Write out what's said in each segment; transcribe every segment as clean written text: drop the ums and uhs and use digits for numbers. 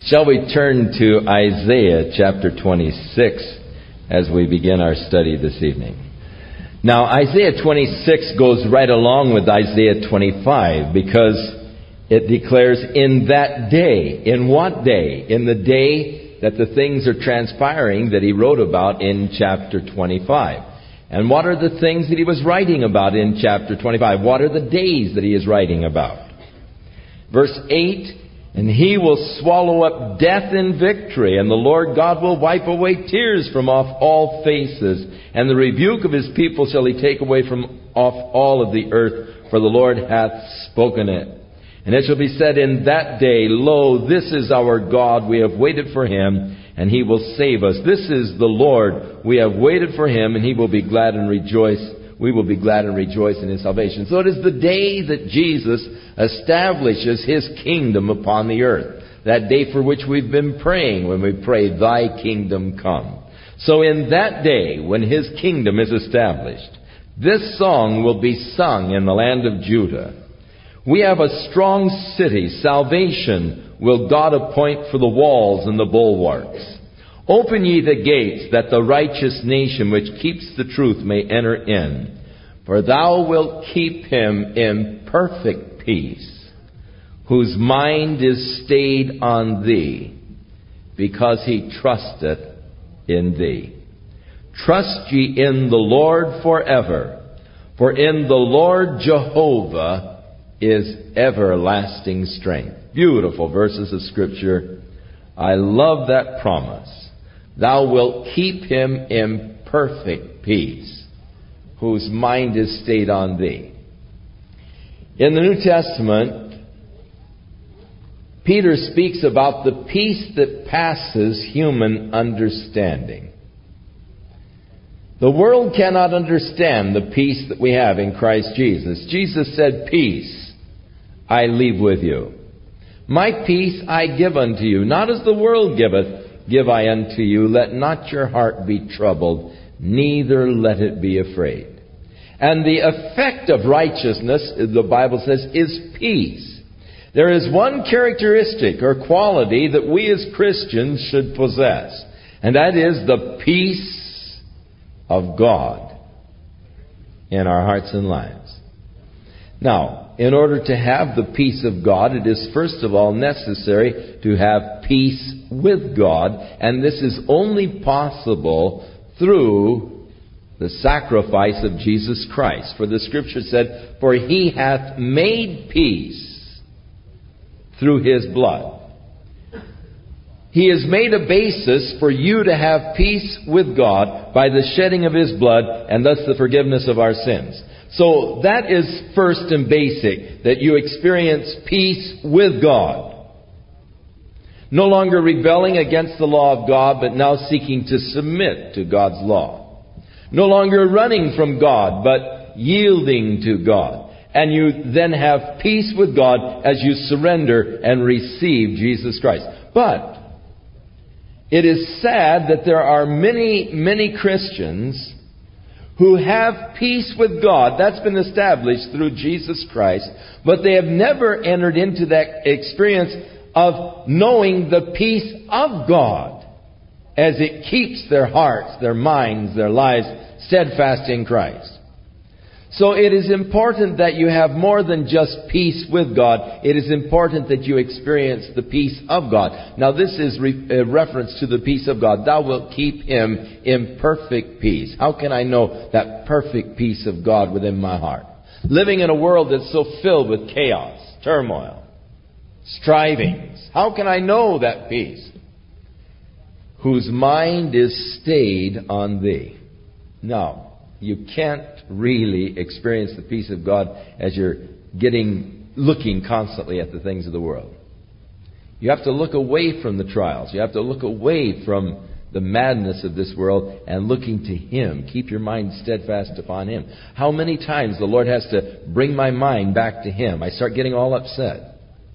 Shall we turn to Isaiah chapter 26 as we begin our study this evening? Now, Isaiah 26 goes right along with Isaiah 25 because it declares in that day. In what day? In the day that the things are transpiring that he wrote about in chapter 25. And what are the things that he was writing about in chapter 25? What are the days that he is writing about? Verse 8, and he will swallow up death in victory, and the Lord God will wipe away tears from off all faces, and the rebuke of his people shall he take away from off all of the earth, for the Lord hath spoken it. And it shall be said in that day, Lo, this is our God, we have waited for him, and he will save us. This is the Lord, we have waited for him, and he will be glad and rejoice. We will be glad and rejoice in his salvation. So it is the day that Jesus establishes his kingdom upon the earth. That day for which we've been praying when we pray, Thy kingdom come. So in that day when his kingdom is established, this song will be sung in the land of Judah. We have a strong city. Salvation will God appoint for the walls and the bulwarks. Open ye the gates, that the righteous nation which keeps the truth may enter in. For thou wilt keep him in perfect peace, whose mind is stayed on thee, because he trusteth in thee. Trust ye in the Lord forever, for in the Lord Jehovah is everlasting strength. Beautiful verses of Scripture. I love that promise. Thou wilt keep him in perfect peace, whose mind is stayed on thee. In the New Testament, Peter speaks about the peace that passes human understanding. The world cannot understand the peace that we have in Christ Jesus. Jesus said, Peace I leave with you. My peace I give unto you, not as the world giveth, give I unto you. Let not your heart be troubled, neither let it be afraid. And the effect of righteousness, the Bible says, is peace. There is one characteristic or quality that we as Christians should possess, and that is the peace of God in our hearts and lives. Now, in order to have the peace of God, it is first of all necessary to have peace with God. And this is only possible through the sacrifice of Jesus Christ. For the Scripture said, For he hath made peace through his blood. He has made a basis for you to have peace with God by the shedding of his blood and thus the forgiveness of our sins. So that is first and basic, that you experience peace with God. No longer rebelling against the law of God, but now seeking to submit to God's law. No longer running from God, but yielding to God. And you then have peace with God as you surrender and receive Jesus Christ. But it is sad that there are many Christians who have peace with God. That's been established through Jesus Christ. But they have never entered into that experience of knowing the peace of God as it keeps their hearts, their minds, their lives steadfast in Christ. So it is important that you have more than just peace with God. It is important that you experience the peace of God. Now this is a reference to the peace of God. Thou wilt keep him in perfect peace. How can I know that perfect peace of God within my heart? Living in a world that's so filled with chaos, turmoil, strivings. How can I know that peace? Whose mind is stayed on thee. Now, you can't really experience the peace of God as you're looking constantly at the things of the world. You have to look away from the trials. You have to look away from the madness of this world and looking to him. Keep your mind steadfast upon him. How many times the Lord has to bring my mind back to him? I start getting all upset.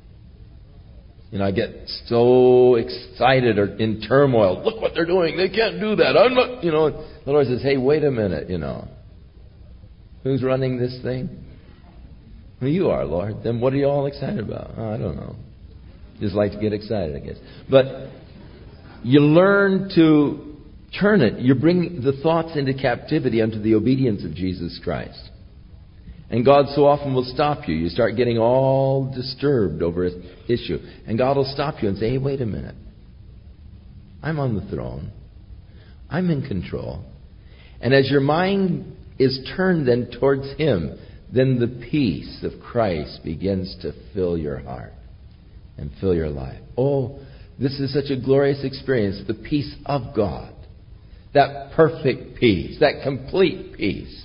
I get so excited or in turmoil. Look what they're doing. They can't do that. I'm not, The Lord says, hey, wait a minute, Who's running this thing? Well, you are, Lord. Then what are you all excited about? Oh, I don't know. Just like to get excited, I guess. But you learn to turn it. You bring the thoughts into captivity unto the obedience of Jesus Christ. And God so often will stop you. You start getting all disturbed over an issue. And God will stop you and say, hey, wait a minute. I'm on the throne. I'm in control. And as your mind is turned then towards Him, then the peace of Christ begins to fill your heart and fill your life. Oh, this is such a glorious experience, the peace of God. That perfect peace, that complete peace.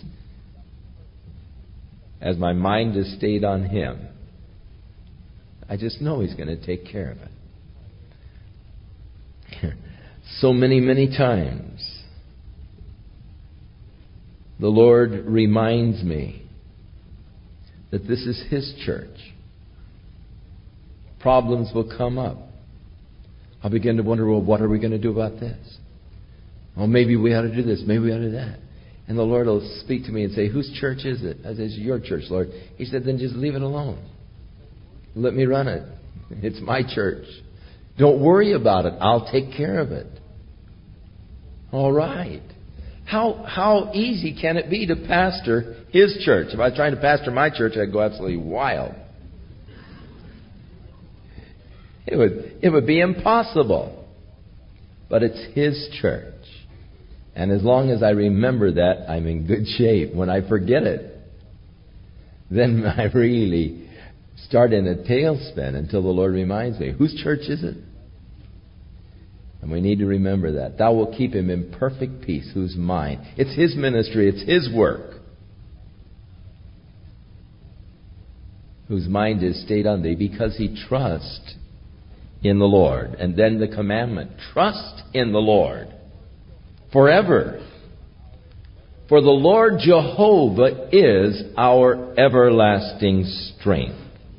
As my mind is stayed on Him, I just know He's going to take care of it. So many times, the Lord reminds me that this is His church. Problems will come up. I'll begin to wonder, well, what are we going to do about this? Well, maybe we ought to do this. Maybe we ought to do that. And the Lord will speak to me and say, whose church is it? I said, it's your church, Lord. He said, then just leave it alone. Let me run it. It's my church. Don't worry about it. I'll take care of it. All right. How easy can it be to pastor His church? If I was trying to pastor my church, I'd go absolutely wild. It would be impossible. But it's His church. And as long as I remember that, I'm in good shape. When I forget it, then I really start in a tailspin until the Lord reminds me, whose church is it? And we need to remember that. Thou wilt keep him in perfect peace, whose mind. It's His ministry. It's His work. Whose mind is stayed on thee, because he trusts in the Lord. And then the commandment, trust in the Lord forever. For the Lord Jehovah is our everlasting strength.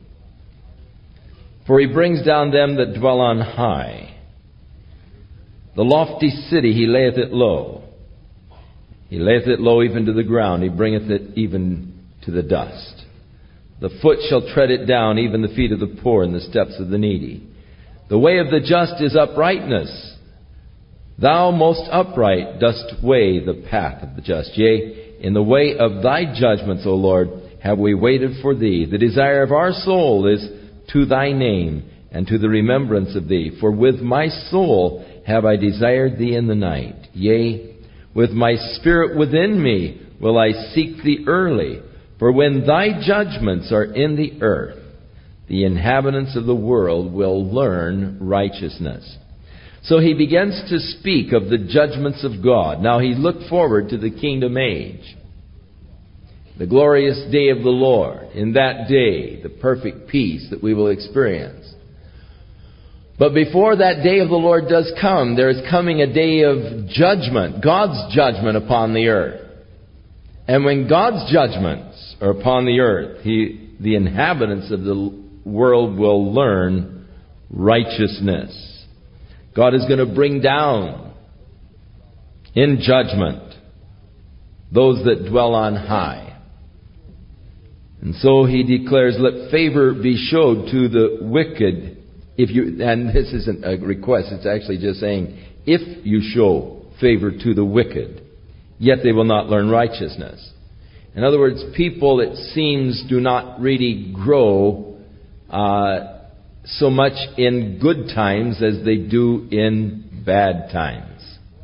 For He brings down them that dwell on high. The lofty city He layeth it low. He layeth it low even to the ground. He bringeth it even to the dust. The foot shall tread it down, even the feet of the poor, and the steps of the needy. The way of the just is uprightness. Thou most upright dost weigh the path of the just. Yea, in the way of Thy judgments, O Lord, have we waited for Thee. The desire of our soul is to Thy name, and to the remembrance of Thee. For with my soul have I desired Thee in the night. Yea, with my spirit within me will I seek Thee early. For when Thy judgments are in the earth, the inhabitants of the world will learn righteousness. So he begins to speak of the judgments of God. Now he looked forward to the kingdom age, the glorious day of the Lord. In that day, the perfect peace that we will experience. But before that day of the Lord does come, there is coming a day of judgment, God's judgment upon the earth. And when God's judgments are upon the earth, the inhabitants of the world will learn righteousness. God is going to bring down in judgment those that dwell on high. And so he declares, let favor be showed to the wicked. And this isn't a request, it's actually just saying, if you show favor to the wicked, yet they will not learn righteousness. In other words, people, it seems, do not really grow so much in good times as they do in bad times.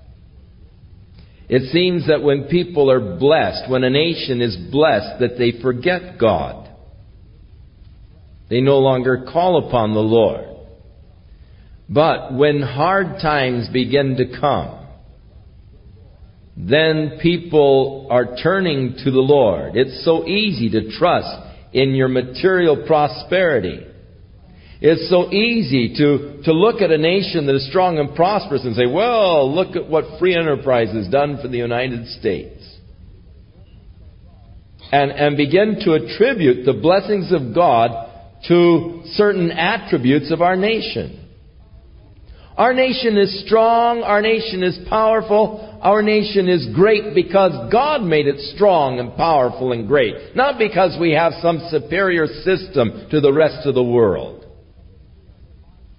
It seems that when people are blessed, when a nation is blessed, that they forget God. They no longer call upon the Lord. But when hard times begin to come, then people are turning to the Lord. It's so easy to trust in your material prosperity. It's so easy to look at a nation that is strong and prosperous and say, well, look at what free enterprise has done for the United States. And begin to attribute the blessings of God to certain attributes of our nation. Our nation is strong. Our nation is powerful. Our nation is great because God made it strong and powerful and great. Not because we have some superior system to the rest of the world.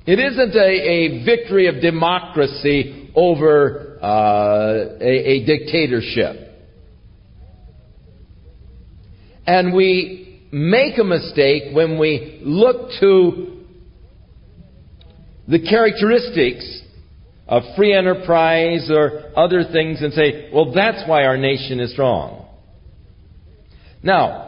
It isn't a victory of democracy over a dictatorship. And we make a mistake when we look to the characteristics of free enterprise or other things and say, well, that's why our nation is strong. Now,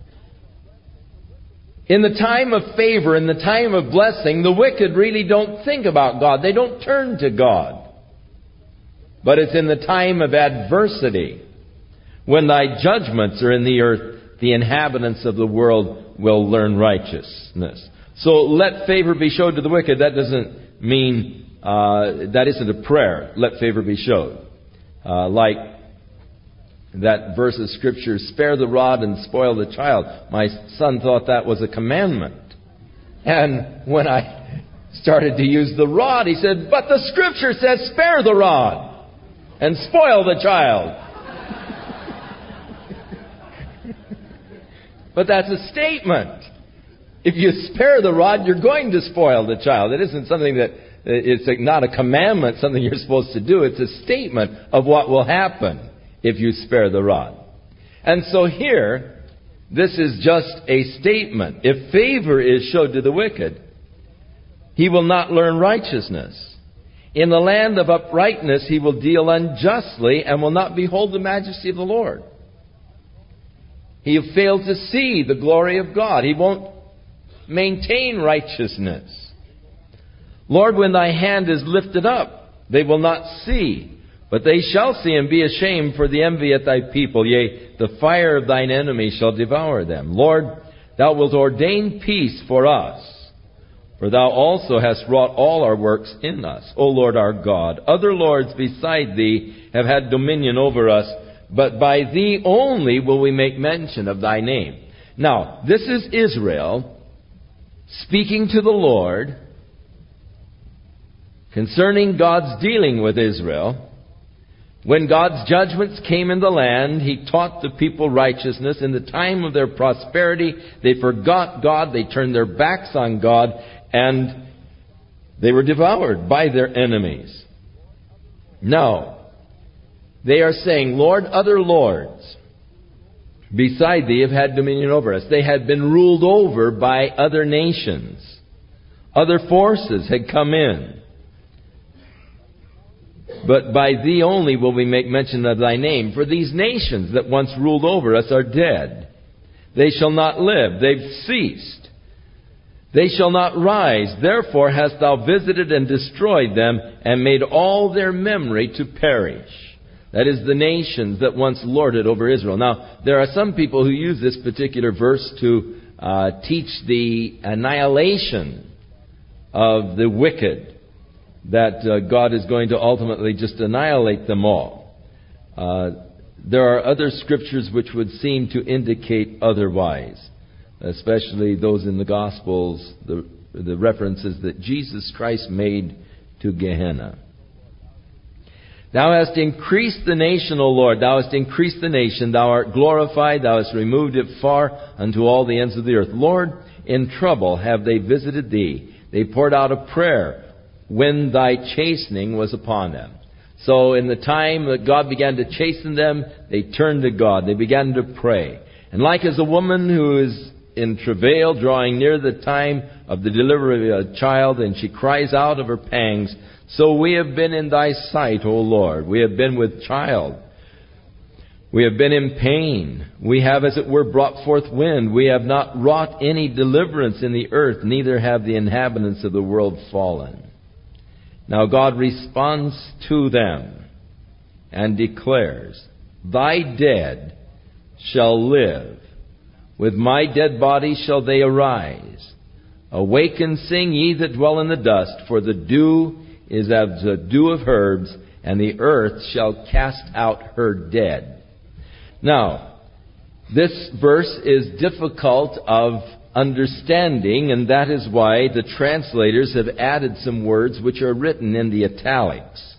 in the time of favor, in the time of blessing, the wicked really don't think about God. They don't turn to God. But it's in the time of adversity, when thy judgments are in the earth, the inhabitants of the world will learn righteousness. So let favor be showed to the wicked. That doesn't mean, that isn't a prayer. Let favor be showed. Like that verse of Scripture, spare the rod and spoil the child. My son thought that was a commandment. And when I started to use the rod, he said, but the Scripture says spare the rod and spoil the child. But that's a statement. If you spare the rod, you're going to spoil the child. It isn't something that, it's not a commandment, something you're supposed to do. It's a statement of what will happen if you spare the rod. And so here, this is just a statement. If favor is showed to the wicked, he will not learn righteousness. In the land of uprightness he will deal unjustly and will not behold the majesty of the Lord. He will fail to see the glory of God. He won't maintain righteousness. Lord, when thy hand is lifted up, they will not see. But they shall see and be ashamed for the envy at thy people. Yea, the fire of thine enemies shall devour them. Lord, thou wilt ordain peace for us, for thou also hast wrought all our works in us, O Lord our God. Other lords beside thee have had dominion over us, but by thee only will we make mention of thy name. Now, this is Israel speaking to the Lord concerning God's dealing with Israel. When God's judgments came in the land, he taught the people righteousness. In the time of their prosperity, they forgot God, they turned their backs on God, and they were devoured by their enemies. Now, they are saying, Lord, other lords beside thee have had dominion over us. They had been ruled over by other nations. Other forces had come in. But by thee only will we make mention of thy name. For these nations that once ruled over us are dead. They shall not live. They've ceased. They shall not rise. Therefore hast thou visited and destroyed them, and made all their memory to perish. That is the nations that once lorded over Israel. Now, there are some people who use this particular verse to teach the annihilation of the wicked, that God is going to ultimately just annihilate them all. There are other scriptures which would seem to indicate otherwise, especially those in the Gospels, the references that Jesus Christ made to Gehenna. Thou hast increased the nation, O Lord. Thou hast increased the nation. Thou art glorified. Thou hast removed it far unto all the ends of the earth. Lord, in trouble have they visited thee. They poured out a prayer when thy chastening was upon them. So in the time that God began to chasten them, they turned to God. They began to pray. And like as a woman who is in travail, drawing near the time of the delivery of a child, and she cries out of her pangs, so we have been in thy sight, O Lord. We have been with child. We have been in pain. We have, as it were, brought forth wind. We have not wrought any deliverance in the earth, neither have the inhabitants of the world fallen. Now God responds to them and declares, thy dead shall live. With my dead body shall they arise. Awake and sing, ye that dwell in the dust, for the dew is as the dew of herbs, and the earth shall cast out her dead. Now, this verse is difficult of understanding, and that is why the translators have added some words which are written in the italics.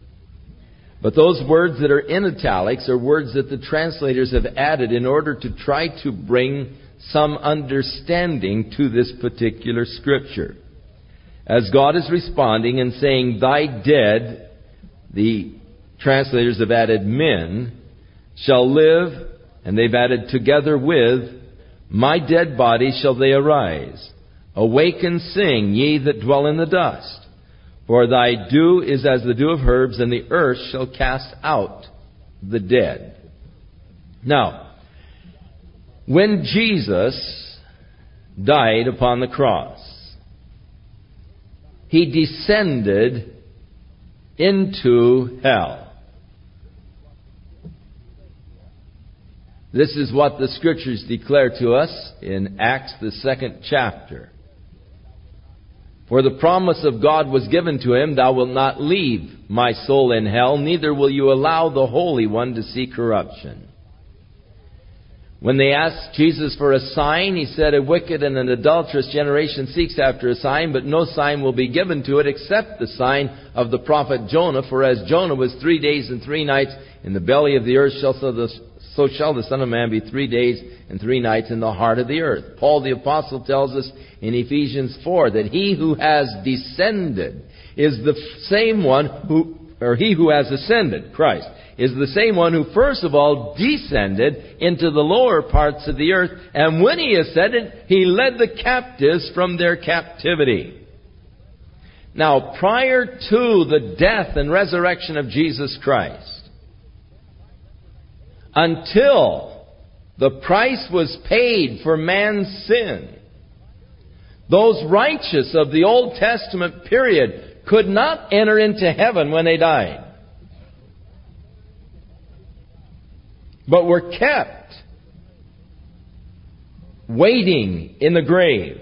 But those words that are in italics are words that the translators have added in order to try to bring some understanding to this particular scripture. as God is responding and saying, "Thy dead," the translators have added "men," "shall live," and they've added "together with, my dead body shall they arise. Awake and sing, ye that dwell in the dust. For thy dew is as the dew of herbs, and the earth shall cast out the dead." Now, when Jesus died upon the cross, He descended into hell. This is what the Scriptures declare to us in Acts, the 2nd chapter. "For the promise of God was given to him, Thou wilt not leave my soul in hell, neither will you allow the Holy One to see corruption." When they asked Jesus for a sign, He said, "A wicked and an adulterous generation seeks after a sign, but no sign will be given to it except the sign of the prophet Jonah. For as Jonah was 3 days and 3 nights in the belly of the earth, so shall the Son of Man be 3 days and 3 nights in the heart of the earth." Paul the Apostle tells us in Ephesians 4 that He who has descended is the same one He who has ascended, Christ, is the same one who first of all descended into the lower parts of the earth, and when He ascended, He led the captives from their captivity. Now, prior to the death and resurrection of Jesus Christ, until the price was paid for man's sin, those righteous of the Old Testament period could not enter into heaven when they died, but were kept waiting in the grave.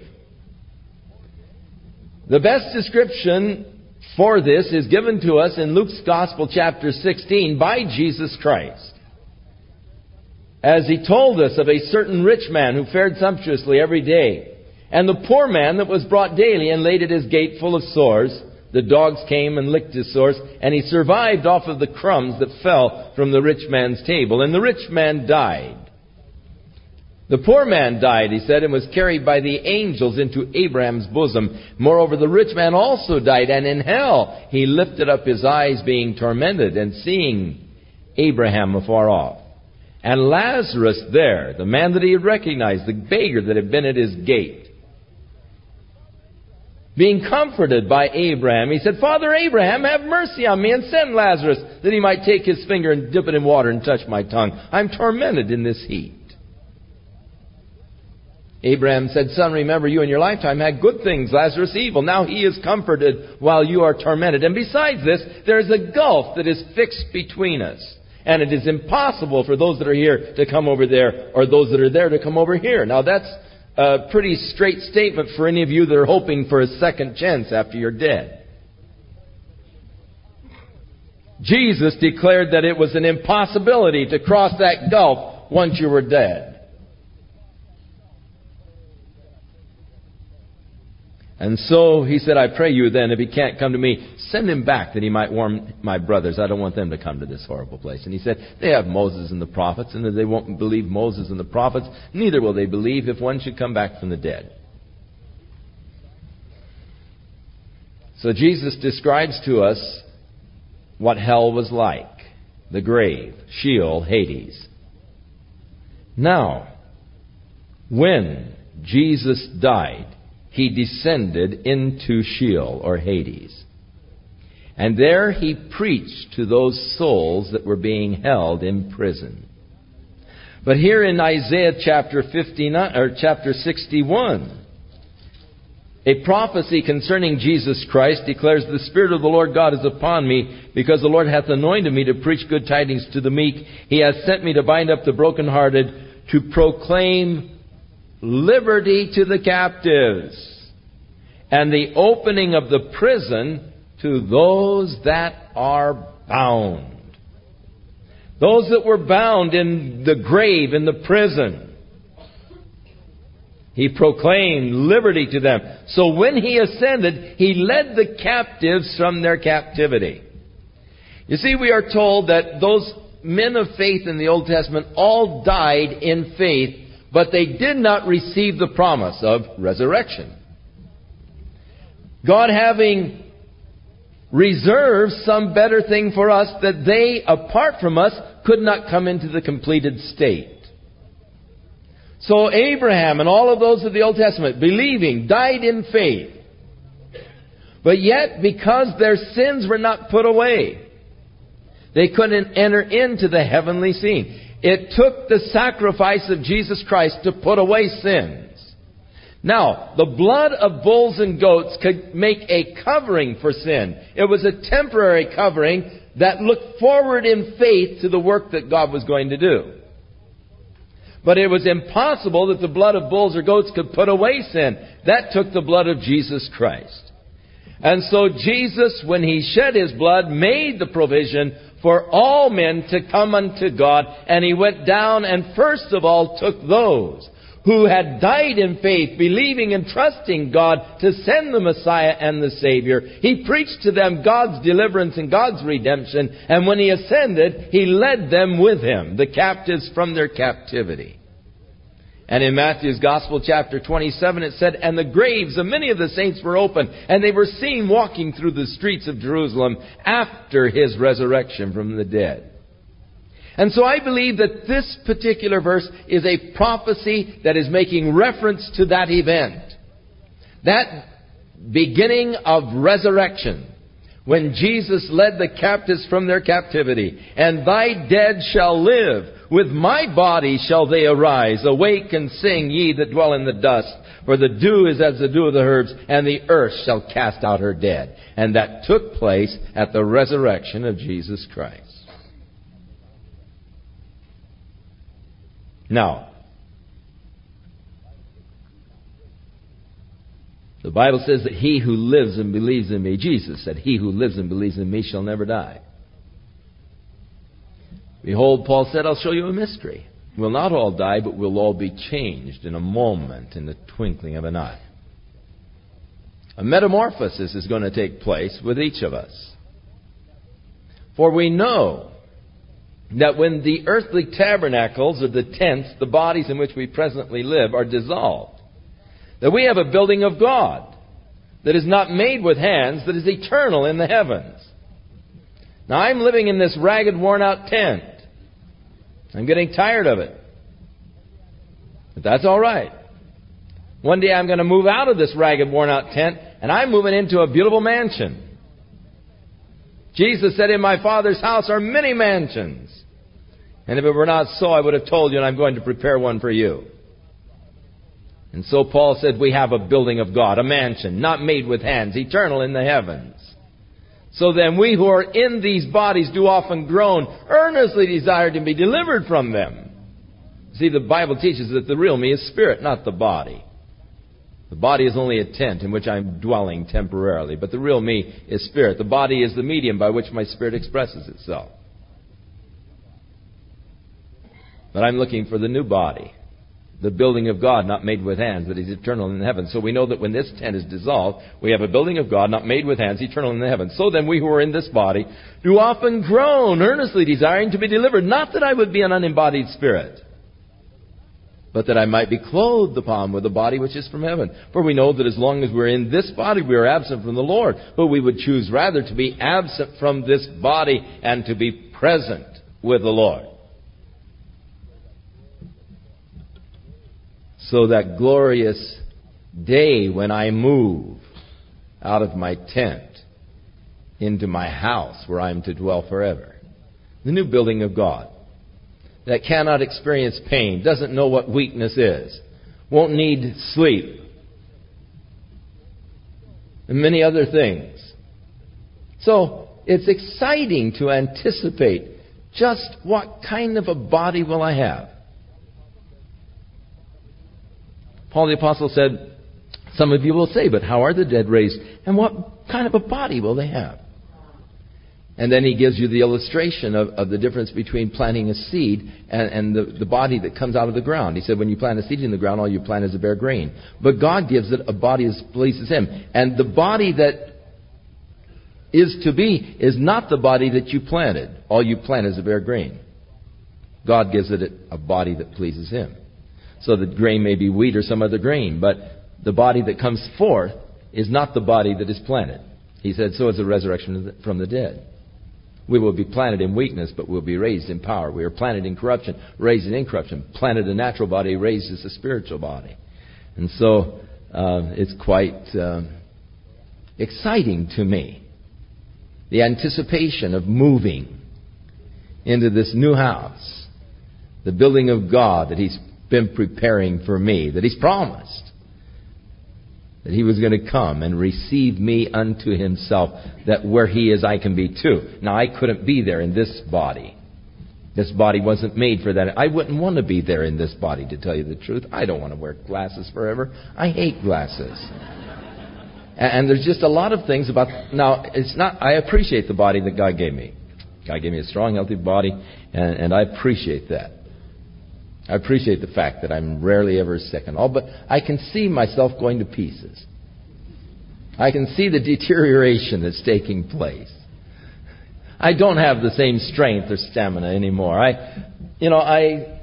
The best description for this is given to us in Luke's Gospel, chapter 16, by Jesus Christ, as He told us of a certain rich man who fared sumptuously every day, and the poor man that was brought daily and laid at his gate full of sores. The dogs came and licked his sores, and he survived off of the crumbs that fell from the rich man's table. And the rich man died. The poor man died, he said, and was carried by the angels into Abraham's bosom. Moreover, the rich man also died, and in hell he lifted up his eyes, being tormented, and seeing Abraham afar off. And Lazarus there, the man that he had recognized, the beggar that had been at his gate, being comforted by Abraham, he said, "Father Abraham, have mercy on me, and send Lazarus, that he might take his finger and dip it in water and touch my tongue. I'm tormented in this heat." Abraham said, "Son, remember you in your lifetime had good things, Lazarus evil. Now he is comforted while you are tormented. And besides this, there is a gulf that is fixed between us. And it is impossible for those that are here to come over there, or those that are there to come over here." Now that's a pretty straight statement for any of you that are hoping for a second chance after you're dead. Jesus declared that it was an impossibility to cross that gulf once you were dead. And so He said, "I pray you then, if he can't come to me, send him back that he might warn my brothers. I don't want them to come to this horrible place." And He said, "They have Moses and the prophets, and if they won't believe Moses and the prophets, neither will they believe if one should come back from the dead." So Jesus describes to us what hell was like. The grave, Sheol, Hades. Now, when Jesus died, He descended into Sheol, or Hades. And there He preached to those souls that were being held in prison. But here in Isaiah chapter 61, a prophecy concerning Jesus Christ declares, "The Spirit of the Lord God is upon me, because the Lord hath anointed me to preach good tidings to the meek. He hath sent me to bind up the brokenhearted, to proclaim liberty to the captives, and the opening of the prison to those that are bound." Those that were bound in the grave, in the prison, He proclaimed liberty to them. So when He ascended, He led the captives from their captivity. You see, we are told that those men of faith in the Old Testament all died in faith, but they did not receive the promise of resurrection. God having reserved some better thing for us that they, apart from us, could not come into the completed state. So Abraham and all of those of the Old Testament, believing, died in faith. But yet, because their sins were not put away, they couldn't enter into the heavenly scene. It took the sacrifice of Jesus Christ to put away sins. Now, the blood of bulls and goats could make a covering for sin. It was a temporary covering that looked forward in faith to the work that God was going to do. But it was impossible that the blood of bulls or goats could put away sin. That took the blood of Jesus Christ. And so Jesus, when He shed His blood, made the provision for all men to come unto God. And He went down and first of all took those who had died in faith, believing and trusting God to send the Messiah and the Savior. He preached to them God's deliverance and God's redemption. And when He ascended, He led them with Him, the captives from their captivity. And in Matthew's Gospel, chapter 27, it said, "And the graves of many of the saints were opened, and they were seen walking through the streets of Jerusalem after His resurrection from the dead." And so I believe that this particular verse is a prophecy that is making reference to that event. That beginning of resurrection, when Jesus led the captives from their captivity. "And thy dead shall live. With my body shall they arise. Awake and sing, ye that dwell in the dust. For the dew is as the dew of the herbs, and the earth shall cast out her dead." And that took place at the resurrection of Jesus Christ. Now, the Bible says that he who lives and believes in me, Jesus said, he who lives and believes in me shall never die. Behold, Paul said, I'll show you a mystery. We'll not all die, but we'll all be changed in a moment, in the twinkling of an eye. A metamorphosis is going to take place with each of us. For we know that when the earthly tabernacles or the tents, the bodies in which we presently live, are dissolved, that we have a building of God that is not made with hands, that is eternal in the heavens. Now I'm living in this ragged, worn-out tent. I'm getting tired of it. But that's all right. One day I'm going to move out of this ragged, worn-out tent, and I'm moving into a beautiful mansion. Jesus said, "In my Father's house are many mansions. And if it were not so, I would have told you, and I'm going to prepare one for you." And so Paul said, we have a building of God, a mansion, not made with hands, eternal in the heavens. So then we who are in these bodies do often groan, earnestly desire to be delivered from them. See, the Bible teaches that the real me is spirit, not the body. The body is only a tent in which I'm dwelling temporarily, but the real me is spirit. The body is the medium by which my spirit expresses itself. But I'm looking for the new body, the building of God, not made with hands, that is eternal in the heavens. So we know that when this tent is dissolved, we have a building of God, not made with hands, eternal in the heavens. So then we who are in this body do often groan, earnestly desiring to be delivered. Not that I would be an unembodied spirit, but that I might be clothed upon with a body which is from heaven. For we know that as long as we're in this body, we are absent from the Lord. But we would choose rather to be absent from this body and to be present with the Lord. So that glorious day when I move out of my tent into my house where I am to dwell forever. The new building of God that cannot experience pain, doesn't know what weakness is, won't need sleep, and many other things. So it's exciting to anticipate just what kind of a body will I have. Paul the Apostle said, some of you will say, but how are the dead raised? And what kind of a body will they have? And then he gives you the illustration of the difference between planting a seed and the body that comes out of the ground. He said, when you plant a seed in the ground, all you plant is a bare grain. But God gives it a body that pleases Him. And the body that is to be is not the body that you planted. All you plant is a bare grain. God gives it a body that pleases Him. So the grain may be wheat or some other grain, but the body that comes forth is not the body that is planted. He said, so is the resurrection from the dead. We will be planted in weakness, but we'll be raised in power. We are planted in corruption, raised in incorruption. Planted a natural body, raised as a spiritual body. And so it's quite exciting to me. The anticipation of moving into this new house. The building of God that He's been preparing for me. That He's promised. That He was going to come and receive me unto Himself. That where He is, I can be too. Now, I couldn't be there in this body. This body wasn't made for that. I wouldn't want to be there in this body, to tell you the truth. I don't want to wear glasses forever. I hate glasses. And there's just a lot of things about... Now, it's not... I appreciate the body that God gave me. God gave me a strong, healthy body, and I appreciate that. I appreciate the fact that I'm rarely ever sick and all, but I can see myself going to pieces. I can see the deterioration that's taking place. I don't have the same strength or stamina anymore. I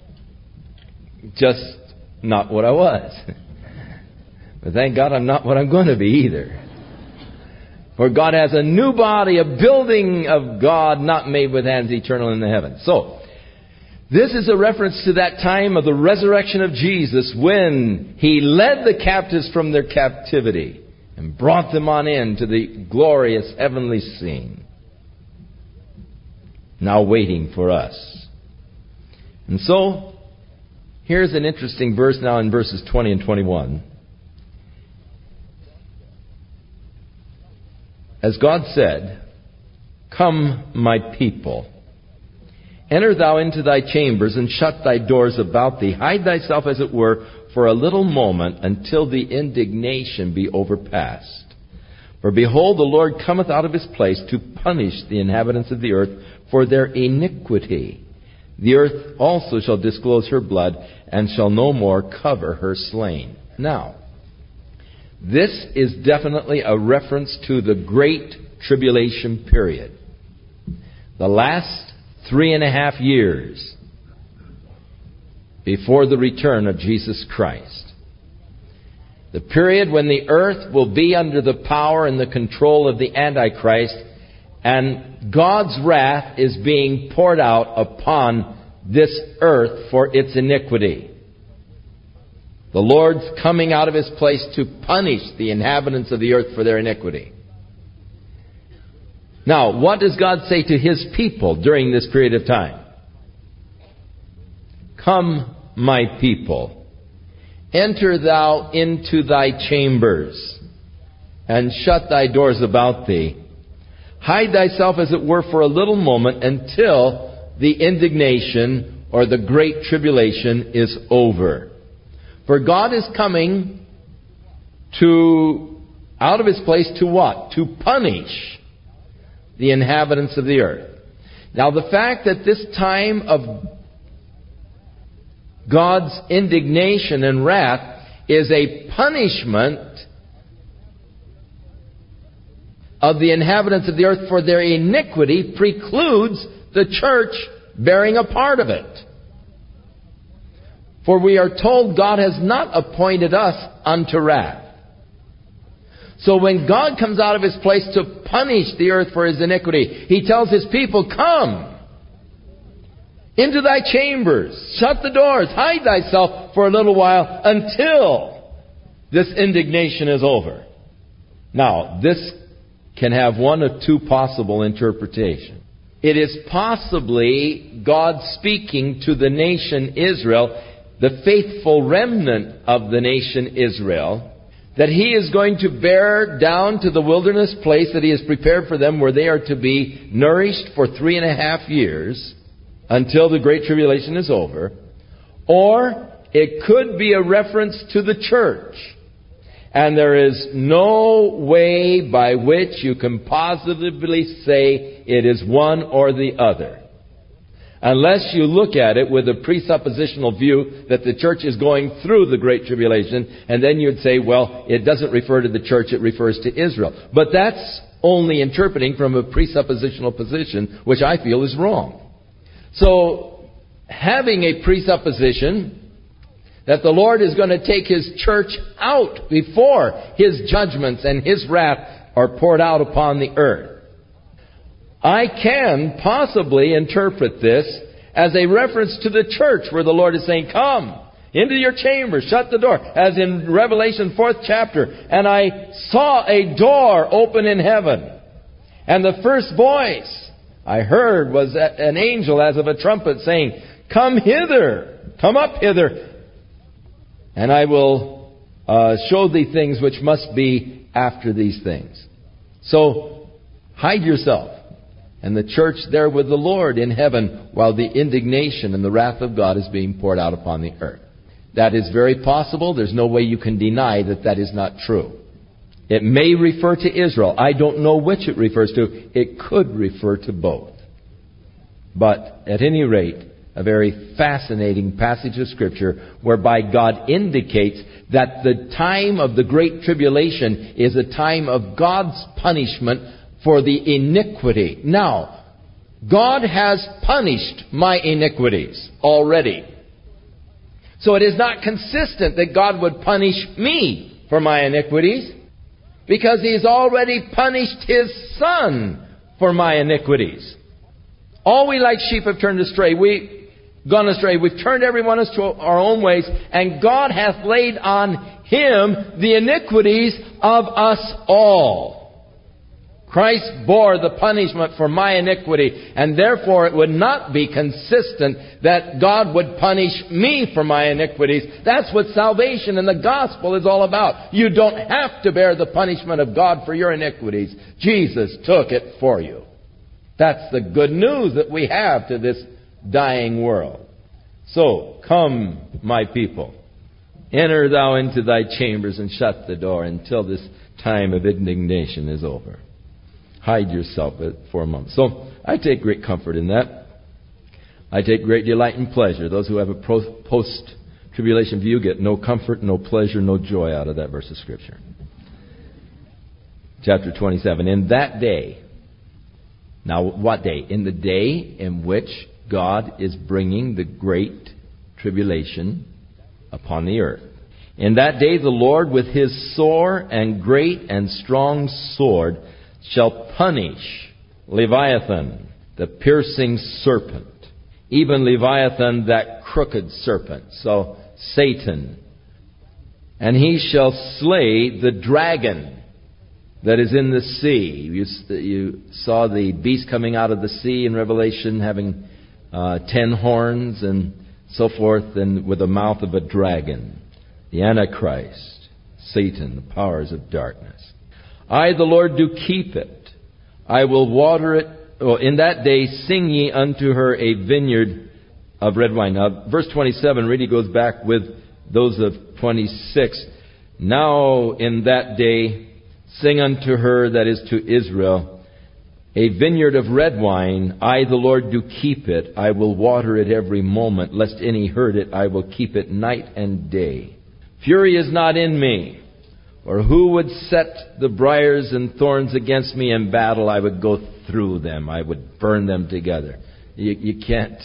just not what I was. But thank God I'm not what I'm going to be either. For God has a new body, a building of God, not made with hands, eternal in the heavens. So, this is a reference to that time of the resurrection of Jesus when He led the captives from their captivity and brought them on in to the glorious heavenly scene. Now waiting for us. And so, here's an interesting verse now in verses 20 and 21. As God said, "Come, my people, enter thou into thy chambers, and shut thy doors about thee. Hide thyself, as it were, for a little moment, until the indignation be overpast. For behold, the Lord cometh out of His place to punish the inhabitants of the earth for their iniquity. The earth also shall disclose her blood, and shall no more cover her slain." Now, this is definitely a reference to the Great Tribulation period. The last 3.5 years before the return of Jesus Christ. The period when the earth will be under the power and the control of the Antichrist, and God's wrath is being poured out upon this earth for its iniquity. The Lord's coming out of His place to punish the inhabitants of the earth for their iniquity. Now, what does God say to His people during this period of time? "Come, my people, enter thou into thy chambers, and shut thy doors about thee. Hide thyself, as it were, for a little moment, until the indignation or the great tribulation is over." For God is coming out of His place to what? To punish the inhabitants of the earth. Now, the fact that this time of God's indignation and wrath is a punishment of the inhabitants of the earth for their iniquity precludes the church bearing a part of it. For we are told God has not appointed us unto wrath. So when God comes out of His place to punish the earth for His iniquity, He tells His people, "Come into thy chambers, shut the doors, hide thyself for a little while until this indignation is over." Now, this can have one of two possible interpretations. It is possibly God speaking to the nation Israel, the faithful remnant of the nation Israel, that He is going to bear down to the wilderness place that He has prepared for them, where they are to be nourished for 3.5 years until the Great Tribulation is over. Or it could be a reference to the church. And there is no way by which you can positively say it is one or the other, unless you look at it with a presuppositional view that the church is going through the Great Tribulation, and then you'd say, well, it doesn't refer to the church, it refers to Israel. But that's only interpreting from a presuppositional position, which I feel is wrong. So, having a presupposition That the Lord is going to take His church out before His judgments and His wrath are poured out upon the earth. I can possibly interpret this as a reference to the church where the Lord is saying, come into your chamber, shut the door. As in Revelation 4th chapter, and I saw a door open in heaven. And the first voice I heard was an angel as of a trumpet saying, come hither, come up hither, and I will show thee things which must be after these things. So, hide yourself. And the church there with the Lord in heaven while the indignation and the wrath of God is being poured out upon the earth. That is very possible. There's no way you can deny that that is not true. It may refer to Israel. I don't know which it refers to. It could refer to both. But at any rate, a very fascinating passage of Scripture whereby God indicates that the time of the Great Tribulation is a time of God's punishment for the iniquity. Now, God has punished my iniquities already. So it is not consistent that God would punish me for my iniquities, because He's already punished His Son for my iniquities. All we like sheep have turned astray. We've gone astray. We've turned every one of us to our own ways, and God hath laid on Him the iniquities of us all. Christ bore the punishment for my iniquity, and therefore it would not be consistent that God would punish me for my iniquities. That's what salvation and the gospel is all about. You don't have to bear the punishment of God for your iniquities. Jesus took it for you. That's the good news that we have to this dying world. So, come, my people, enter thou into thy chambers and shut the door until this time of indignation is over. Hide yourself for a moment. So, I take great comfort in that. I take great delight and pleasure. Those who have a post-tribulation view get no comfort, no pleasure, no joy out of that verse of Scripture. Chapter 27. In that day. Now, what day? In the day in which God is bringing the great tribulation upon the earth. In that day the Lord with His sore and great and strong sword shall punish Leviathan, the piercing serpent, even Leviathan, that crooked serpent, so Satan. And he shall slay the dragon that is in the sea. You saw the beast coming out of the sea in Revelation having 10 horns and so forth, and with the mouth of a dragon. The Antichrist, Satan, the powers of darkness. I, the Lord, do keep it. I will water it. Oh, in that day sing ye unto her a vineyard of red wine. Now, verse 27 really goes back with those of 26. Now in that day sing unto her, that is to Israel, a vineyard of red wine. I, the Lord, do keep it. I will water it every moment, lest any hurt it. I will keep it night and day. Fury is not in me. Or who would set the briars and thorns against me in battle? I would go through them. I would burn them together. You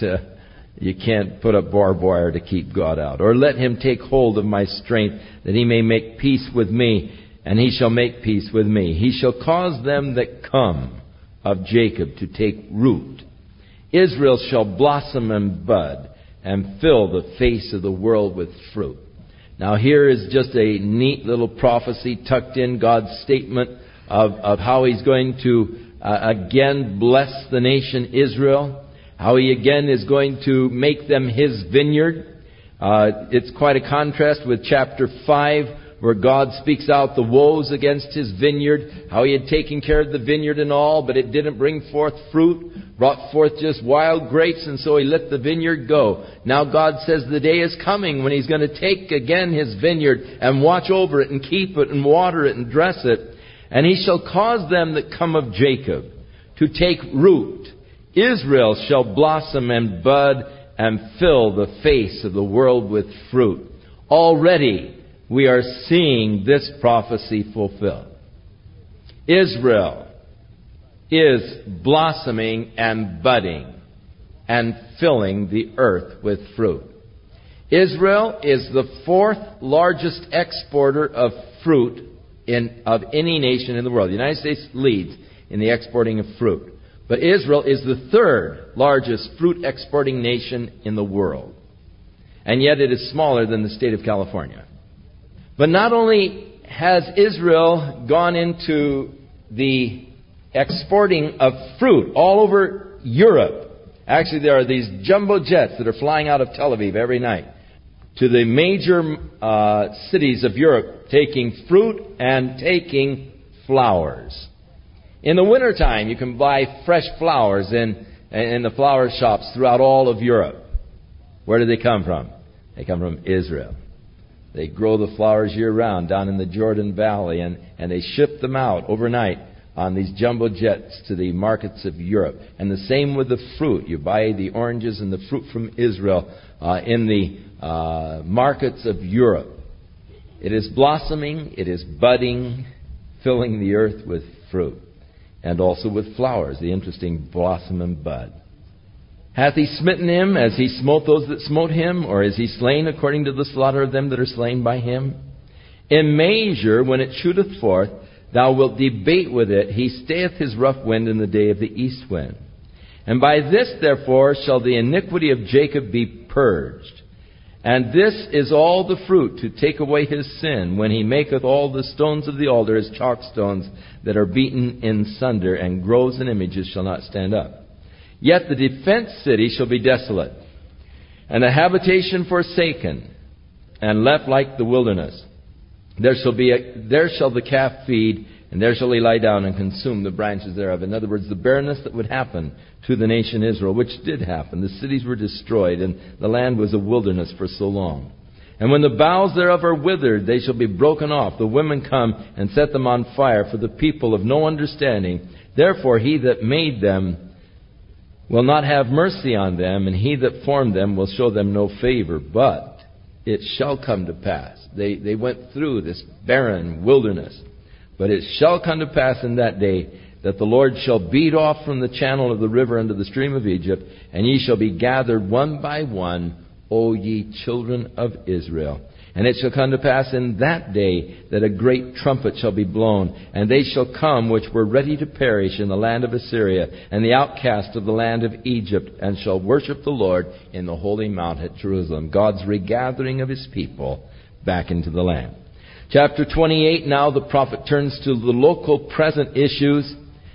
can't put up barbed wire to keep God out. Or let Him take hold of my strength, that He may make peace with me, and He shall make peace with me. He shall cause them that come of Jacob to take root. Israel shall blossom and bud, and fill the face of the world with fruit. Now here is just a neat little prophecy tucked in, God's statement of how He's going to again bless the nation Israel, how He again is going to make them His vineyard. It's quite a contrast with chapter 5, where God speaks out the woes against His vineyard, how He had taken care of the vineyard and all, but it didn't bring forth fruit, brought forth just wild grapes, and so He let the vineyard go. Now God says the day is coming when He's going to take again His vineyard and watch over it and keep it and water it and dress it. And He shall cause them that come of Jacob to take root. Israel shall blossom and bud and fill the face of the world with fruit. Already we are seeing this prophecy fulfilled. Israel is blossoming and budding and filling the earth with fruit. Israel is the fourth largest exporter of fruit of any nation in the world. The United States leads in the exporting of fruit. But Israel is the third largest fruit exporting nation in the world. And yet it is smaller than the state of California. But not only has Israel gone into the exporting of fruit all over Europe. Actually, there are these jumbo jets that are flying out of Tel Aviv every night to the major cities of Europe, taking fruit and taking flowers. In the wintertime, you can buy fresh flowers in the flower shops throughout all of Europe. Where do they come from? They come from Israel. They grow the flowers year-round down in the Jordan Valley, and they ship them out overnight on these jumbo jets to the markets of Europe. And the same with the fruit. You buy the oranges and the fruit from Israel in the markets of Europe. It is blossoming, it is budding, filling the earth with fruit, and also with flowers, the interesting blossom and bud. Hath he smitten him as he smote those that smote him? Or is he slain according to the slaughter of them that are slain by him? In measure, when it shooteth forth, thou wilt debate with it. He stayeth his rough wind in the day of the east wind. And by this, therefore, shall the iniquity of Jacob be purged. And this is all the fruit to take away his sin, when he maketh all the stones of the altar as chalk stones that are beaten in sunder, and groves and images shall not stand up. Yet the defenced city shall be desolate, and the habitation forsaken, and left like the wilderness. There shall the calf feed, and there shall he lie down and consume the branches thereof. In other words, the barrenness that would happen to the nation Israel, which did happen. The cities were destroyed, and the land was a wilderness for so long. And when the boughs thereof are withered, they shall be broken off. The women come and set them on fire, for the people of no understanding. Therefore he that made them will not have mercy on them, and he that formed them will show them no favor. But it shall come to pass. They went through this barren wilderness. But it shall come to pass in that day that the Lord shall beat off from the channel of the river unto the stream of Egypt, and ye shall be gathered one by one, O ye children of Israel. And it shall come to pass in that day that a great trumpet shall be blown, and they shall come which were ready to perish in the land of Assyria, and the outcast of the land of Egypt, and shall worship the Lord in the holy mount at Jerusalem. God's regathering of his people back into the land. Chapter 28, now the prophet turns to the local present issues.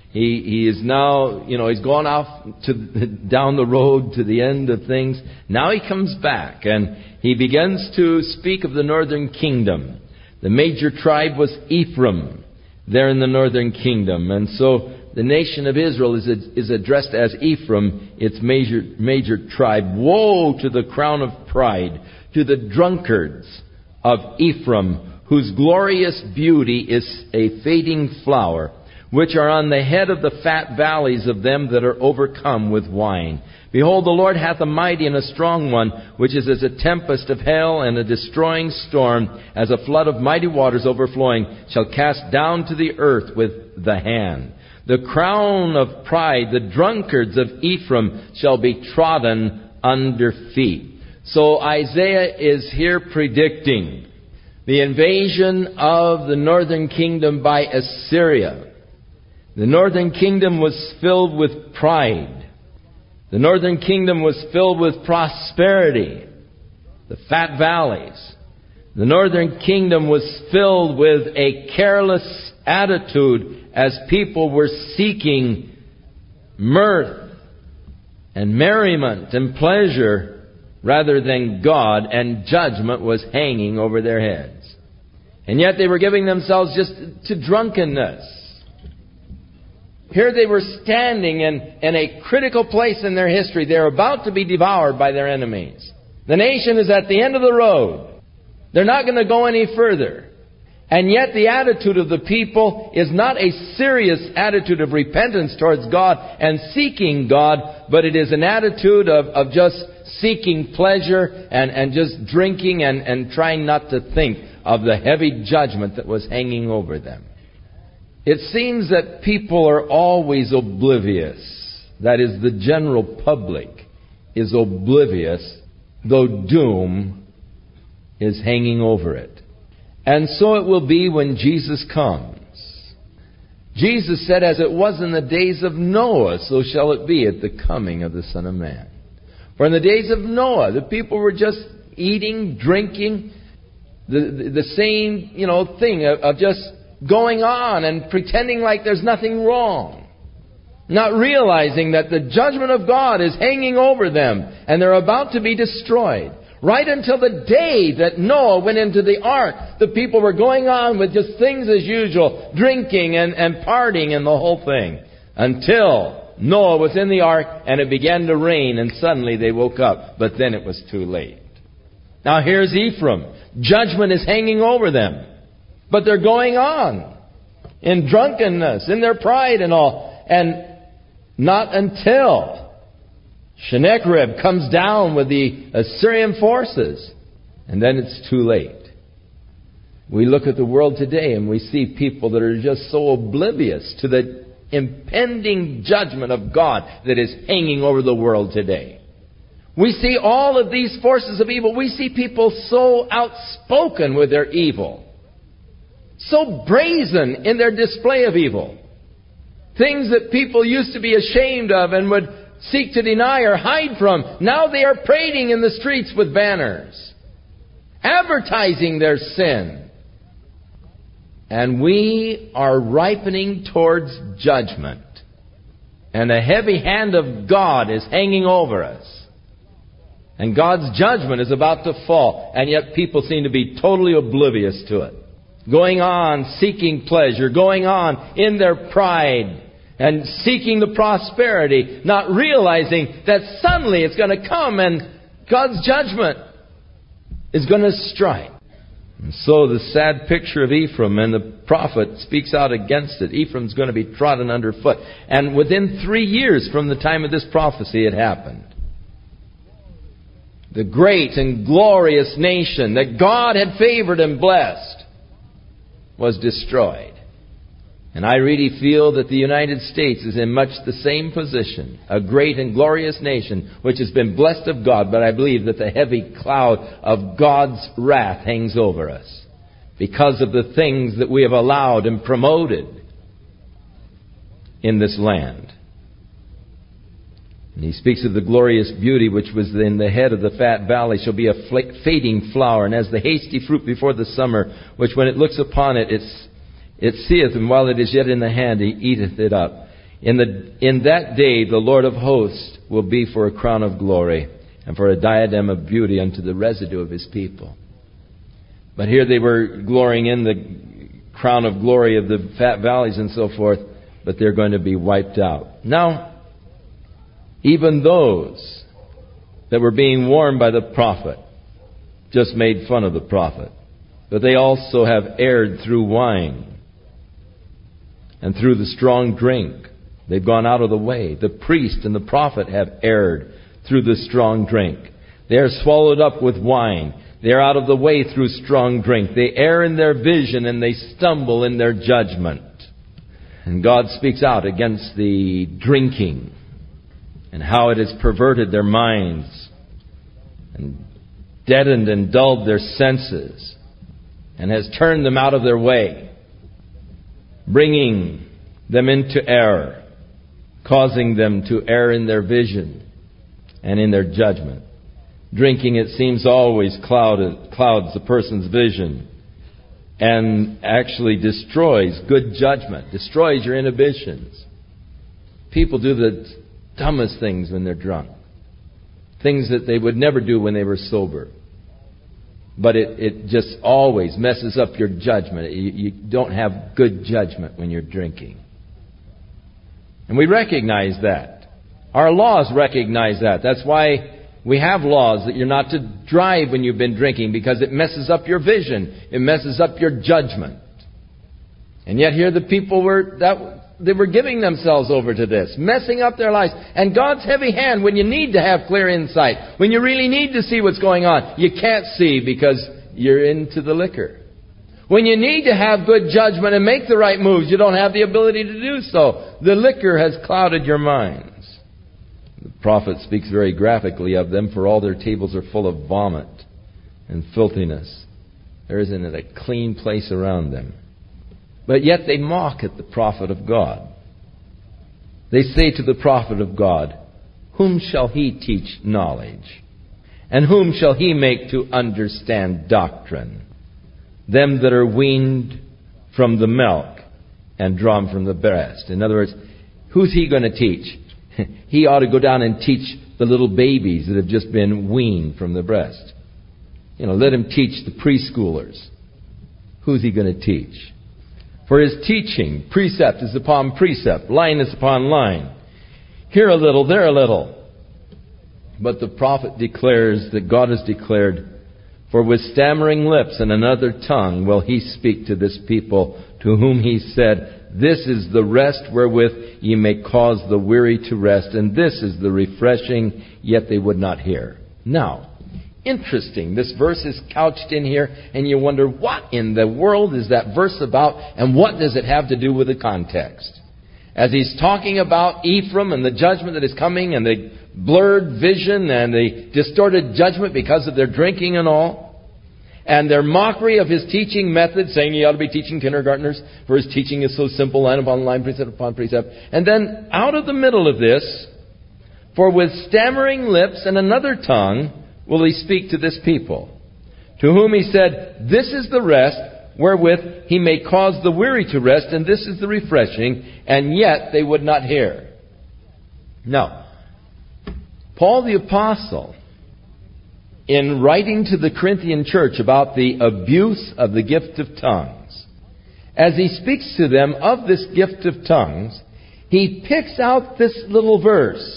He is now, he's gone off down the road to the end of things. Now he comes back and he begins to speak of the northern kingdom. The major tribe was Ephraim there in the northern kingdom. And so the nation of Israel is addressed as Ephraim, its major tribe. Woe to the crown of pride, to the drunkards of Ephraim, whose glorious beauty is a fading flower, which are on the head of the fat valleys of them that are overcome with wine. Behold, the Lord hath a mighty and a strong one, which is as a tempest of hail and a destroying storm, as a flood of mighty waters overflowing, shall cast down to the earth with the hand. The crown of pride, the drunkards of Ephraim, shall be trodden under feet. So Isaiah is here predicting the invasion of the northern kingdom by Assyria. The northern kingdom was filled with pride. The northern kingdom was filled with prosperity, the fat valleys. The northern kingdom was filled with a careless attitude as people were seeking mirth and merriment and pleasure rather than God, and judgment was hanging over their heads. And yet they were giving themselves just to drunkenness. Here they were standing in a critical place in their history. They're about to be devoured by their enemies. The nation is at the end of the road. They're not going to go any further. And yet the attitude of the people is not a serious attitude of repentance towards God and seeking God, but it is an attitude of just seeking pleasure and just drinking and trying not to think of the heavy judgment that was hanging over them. It seems that people are always oblivious. That is, the general public is oblivious, though doom is hanging over it. And so it will be when Jesus comes. Jesus said, as it was in the days of Noah, so shall it be at the coming of the Son of Man. For in the days of Noah, the people were just eating, drinking, the same, thing of just going on and pretending like there's nothing wrong. Not realizing that the judgment of God is hanging over them and they're about to be destroyed. Right until the day that Noah went into the ark, the people were going on with just things as usual, drinking and partying and the whole thing. Until Noah was in the ark and it began to rain and suddenly they woke up. But then it was too late. Now here's Ephraim. Judgment is hanging over them. But they're going on in drunkenness, in their pride and all. And not until Sennacherib comes down with the Assyrian forces. And then it's too late. We look at the world today and we see people that are just so oblivious to the impending judgment of God that is hanging over the world today. We see all of these forces of evil. We see people so outspoken with their evil. So brazen in their display of evil. Things that people used to be ashamed of and would seek to deny or hide from. Now they are parading in the streets with banners, advertising their sin. And we are ripening towards judgment. And a heavy hand of God is hanging over us. And God's judgment is about to fall. And yet people seem to be totally oblivious to it. Going on seeking pleasure, going on in their pride, and seeking the prosperity, not realizing that suddenly it's going to come and God's judgment is going to strike. And so the sad picture of Ephraim, and the prophet speaks out against it. Ephraim's going to be trodden underfoot. And within 3 years from the time of this prophecy, it happened. The great and glorious nation that God had favored and blessed was destroyed. And I really feel that the United States is in much the same position. A great and glorious nation which has been blessed of God, but I believe that the heavy cloud of God's wrath hangs over us because of the things that we have allowed and promoted in this land. And he speaks of the glorious beauty which was in the head of the fat valley shall be a fading flower, and as the hasty fruit before the summer, which when it looks upon it, it seeth, and while it is yet in the hand, he eateth it up. In that day the Lord of hosts will be for a crown of glory, and for a diadem of beauty unto the residue of his people. But here they were glorying in the crown of glory of the fat valleys and so forth, but they're going to be wiped out. Now, even those that were being warned by the prophet just made fun of the prophet. But they also have erred through wine and through the strong drink. They've gone out of the way. The priest and the prophet have erred through the strong drink. They are swallowed up with wine. They are out of the way through strong drink. They err in their vision and they stumble in their judgment. And God speaks out against the drinking and how it has perverted their minds and deadened and dulled their senses and has turned them out of their way, bringing them into error, causing them to err in their vision and in their judgment. Drinking, it seems, always clouds a person's vision and actually destroys good judgment, destroys your inhibitions. People do the dumbest things when they're drunk. Things that they would never do when they were sober. But it just always messes up your judgment. You don't have good judgment when you're drinking. And we recognize that. Our laws recognize that. That's why we have laws that you're not to drive when you've been drinking, because it messes up your vision. It messes up your judgment. And yet here the people they were giving themselves over to this, messing up their lives. And God's heavy hand, when you need to have clear insight, when you really need to see what's going on, you can't see because you're into the liquor. When you need to have good judgment and make the right moves, you don't have the ability to do so. The liquor has clouded your minds. The prophet speaks very graphically of them, for all their tables are full of vomit, and filthiness. There isn't a clean place around them. But yet they mock at the prophet of God. They say to the prophet of God, whom shall he teach knowledge? And whom shall he make to understand doctrine? Them that are weaned from the milk and drawn from the breast. In other words, who's he going to teach? He ought to go down and teach the little babies that have just been weaned from the breast. Let him teach the preschoolers. Who's he going to teach? For his teaching, precept is upon precept, line is upon line. Here a little, there a little. But the prophet declares that God has declared, for with stammering lips and another tongue will he speak to this people, to whom he said, this is the rest wherewith ye may cause the weary to rest, and this is the refreshing, yet they would not hear. Now, interesting. This verse is couched in here, and you wonder, what in the world is that verse about, and what does it have to do with the context? As he's talking about Ephraim and the judgment that is coming, and the blurred vision and the distorted judgment because of their drinking and all, and their mockery of his teaching method, saying he ought to be teaching kindergartners, for his teaching is so simple, line upon line, precept upon precept. And then out of the middle of this, for with stammering lips and another tongue will he speak to this people, to whom he said, this is the rest wherewith he may cause the weary to rest, and this is the refreshing, and yet they would not hear. Now, Paul the Apostle, in writing to the Corinthian church about the abuse of the gift of tongues, as he speaks to them of this gift of tongues, he picks out this little verse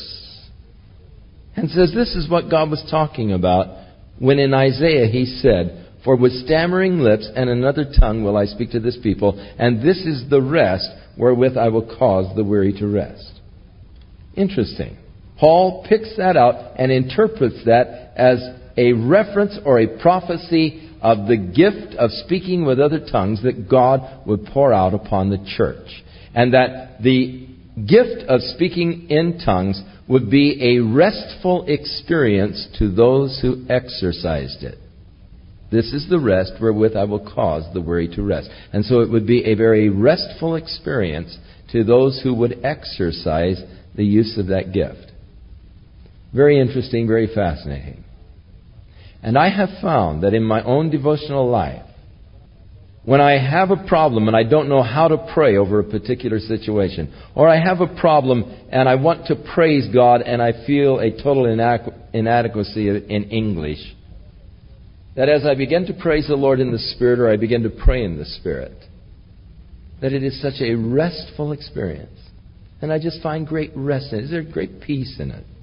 and says this is what God was talking about when in Isaiah he said, for with stammering lips and another tongue will I speak to this people, and this is the rest wherewith I will cause the weary to rest. Interesting. Paul picks that out and interprets that as a reference or a prophecy of the gift of speaking with other tongues that God would pour out upon the church. And that the gift of speaking in tongues would be a restful experience to those who exercised it. This is the rest wherewith I will cause the weary to rest. And so it would be a very restful experience to those who would exercise the use of that gift. Very interesting, very fascinating. And I have found that in my own devotional life, when I have a problem and I don't know how to pray over a particular situation, or I have a problem and I want to praise God and I feel a total inadequacy in English, that as I begin to praise the Lord in the Spirit, or I begin to pray in the Spirit, that it is such a restful experience. And I just find great rest in it. There's great peace in it.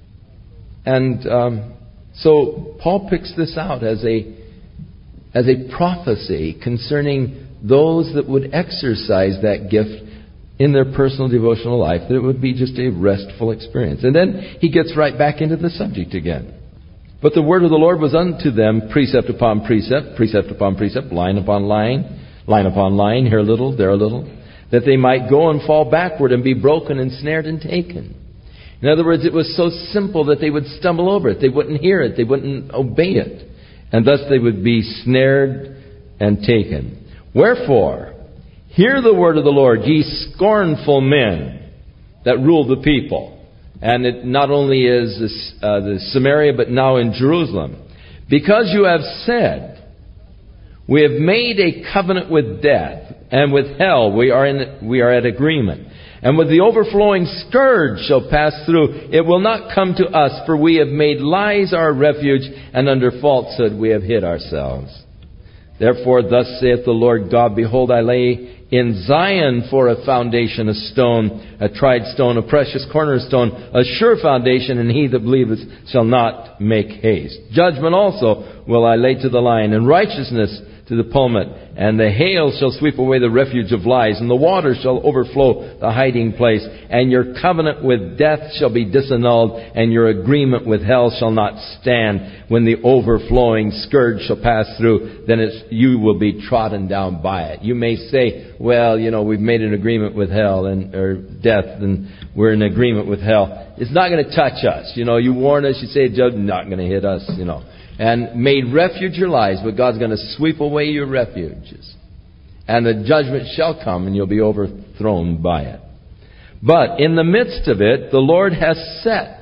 And so Paul picks this out as a prophecy concerning those that would exercise that gift in their personal devotional life, that it would be just a restful experience. And then he gets right back into the subject again. But the word of the Lord was unto them precept upon precept, precept upon precept, line upon line, line upon line, here a little, there a little, that they might go and fall backward and be broken and snared and taken. In other words, it was so simple that they would stumble over it. They wouldn't hear it. They wouldn't obey it. And thus they would be snared and taken. Wherefore, hear the word of the Lord, ye scornful men that rule the people. And it not only is the Samaria, but now in Jerusalem. Because you have said, we have made a covenant with death, and with hell we are at agreement. And with the overflowing scourge shall pass through. It will not come to us, for we have made lies our refuge, and under falsehood we have hid ourselves. Therefore thus saith the Lord God, behold, I lay in Zion for a foundation, a stone, a tried stone, a precious cornerstone, a sure foundation, and he that believeth shall not make haste. Judgment also will I lay to the lion, and righteousness to the plummet, and the hail shall sweep away the refuge of lies, and the waters shall overflow the hiding place, and your covenant with death shall be disannulled, and your agreement with hell shall not stand. When the overflowing scourge shall pass through, then you will be trodden down by it. You may say, well, we've made an agreement with hell or death, and we're in agreement with hell. It's not going to touch us. You warn us, you say, Judge, not going to hit us, and made refuge your lives, but God's going to sweep away your refuges. And the judgment shall come, and you'll be overthrown by it. But in the midst of it, the Lord has set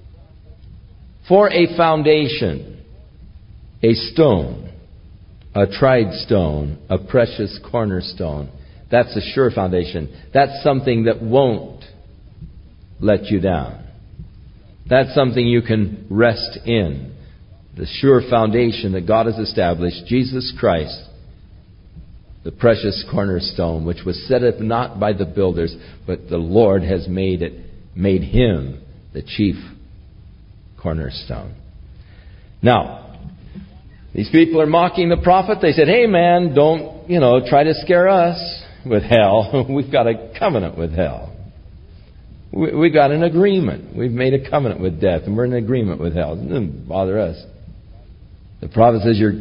for a foundation a stone, a tried stone, a precious cornerstone. That's a sure foundation. That's something that won't let you down. That's something you can rest in. The sure foundation that God has established, Jesus Christ, the precious cornerstone, which was set up not by the builders, but the Lord has made Him the chief cornerstone. Now, these people are mocking the prophet. They said, hey man, don't, try to scare us with hell. We've got a covenant with hell. We've got an agreement. We've made a covenant with death, and we're in agreement with hell. It doesn't bother us. The prophet says your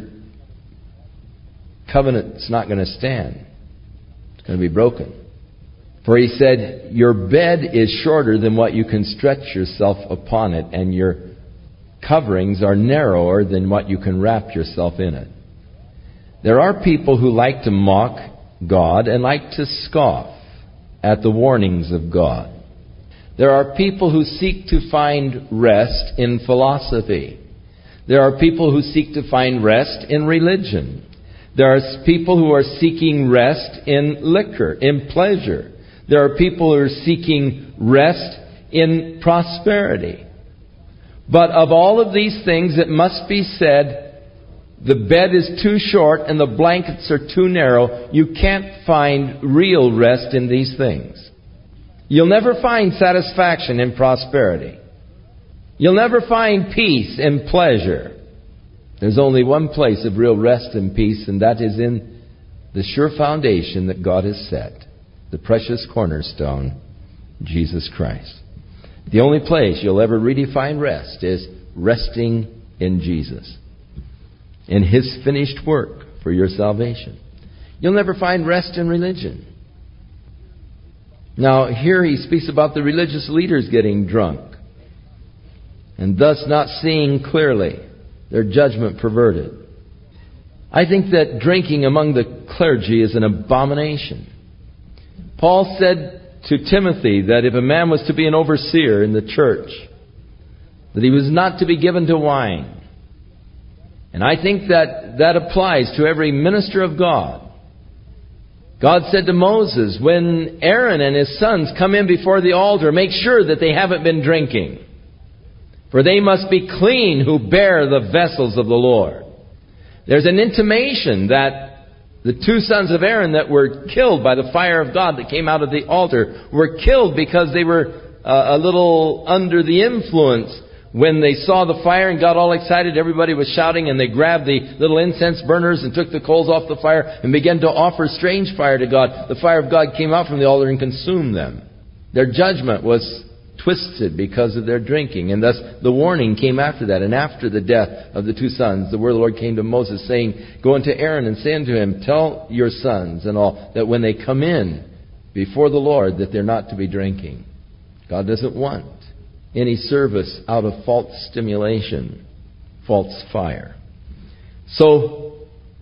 covenant's not going to stand. It's going to be broken. For he said, your bed is shorter than what you can stretch yourself upon it, and your coverings are narrower than what you can wrap yourself in it. There are people who like to mock God and like to scoff at the warnings of God. There are people who seek to find rest in philosophy. There are people who seek to find rest in religion. There are people who are seeking rest in liquor, in pleasure. There are people who are seeking rest in prosperity. But of all of these things, it must be said, the bed is too short and the blankets are too narrow. You can't find real rest in these things. You'll never find satisfaction in prosperity. You'll never find peace in pleasure. There's only one place of real rest and peace, and that is in the sure foundation that God has set, the precious cornerstone, Jesus Christ. The only place you'll ever really find rest is resting in Jesus, in His finished work for your salvation. You'll never find rest in religion. Now, here he speaks about the religious leaders getting drunk and thus not seeing clearly, their judgment perverted. I think that drinking among the clergy is an abomination. Paul said to Timothy that if a man was to be an overseer in the church, that he was not to be given to wine. And I think that applies to every minister of God. God said to Moses, when Aaron and his sons come in before the altar, make sure that they haven't been drinking. For they must be clean who bear the vessels of the Lord. There's an intimation that the two sons of Aaron that were killed by the fire of God that came out of the altar were killed because they were a little under the influence. When they saw the fire and got all excited, everybody was shouting, and they grabbed the little incense burners and took the coals off the fire and began to offer strange fire to God. The fire of God came out from the altar and consumed them. Their judgment was twisted because of their drinking, and thus the warning came after that. And after the death of the two sons, the word of the Lord came to Moses, saying, go unto Aaron and say unto him, tell your sons and all that when they come in before the Lord that they're not to be drinking. God doesn't want any service out of false stimulation, false fire. So,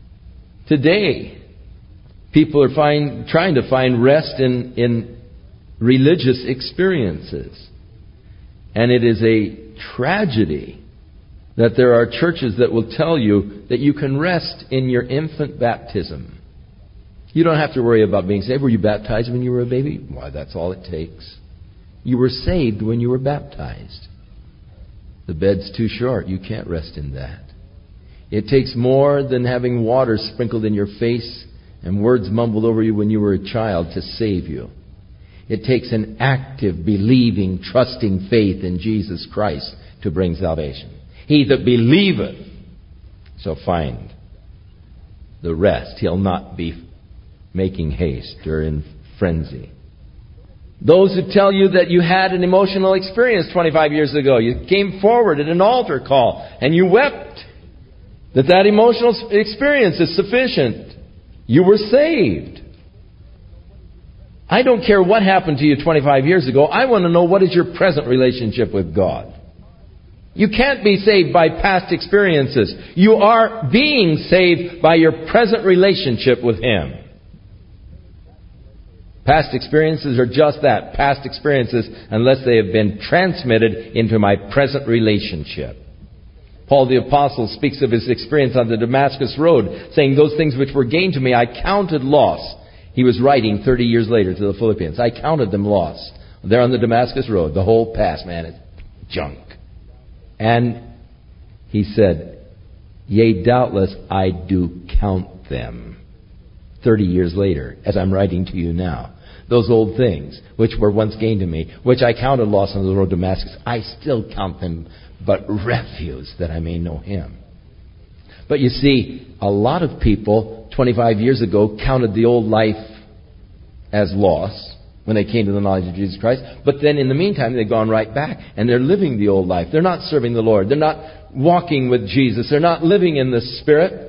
today, people are trying to find rest in religious experiences. And it is a tragedy that there are churches that will tell you that you can rest in your infant baptism. You don't have to worry about being saved. Were you baptized when you were a baby? Why, that's all it takes. You were saved when you were baptized. The bed's too short. You can't rest in that. It takes more than having water sprinkled in your face and words mumbled over you when you were a child to save you. It takes an active, believing, trusting faith in Jesus Christ to bring salvation. He that believeth shall find the rest. He'll not be making haste or in frenzy. Those who tell you that you had an emotional experience 25 years ago, you came forward at an altar call and you wept, that emotional experience is sufficient. You were saved. I don't care what happened to you 25 years ago. I want to know what is your present relationship with God. You can't be saved by past experiences. You are being saved by your present relationship with Him. Past experiences are just that, past experiences, unless they have been transmitted into my present relationship. Paul the Apostle speaks of his experience on the Damascus Road, saying, those things which were gained to me I counted loss. He was writing 30 years later to the Philippians. I counted them loss. There on the Damascus Road, the whole past, man, is junk. And he said, yea, doubtless I do count them. 30 years later, as I'm writing to you now. Those old things, which were once gained to me, which I counted loss on the road to Damascus, I still count them but refuse that I may know Him. But you see, a lot of people 25 years ago counted the old life as loss when they came to the knowledge of Jesus Christ. But then in the meantime, they've gone right back and they're living the old life. They're not serving the Lord. They're not walking with Jesus. They're not living in the Spirit.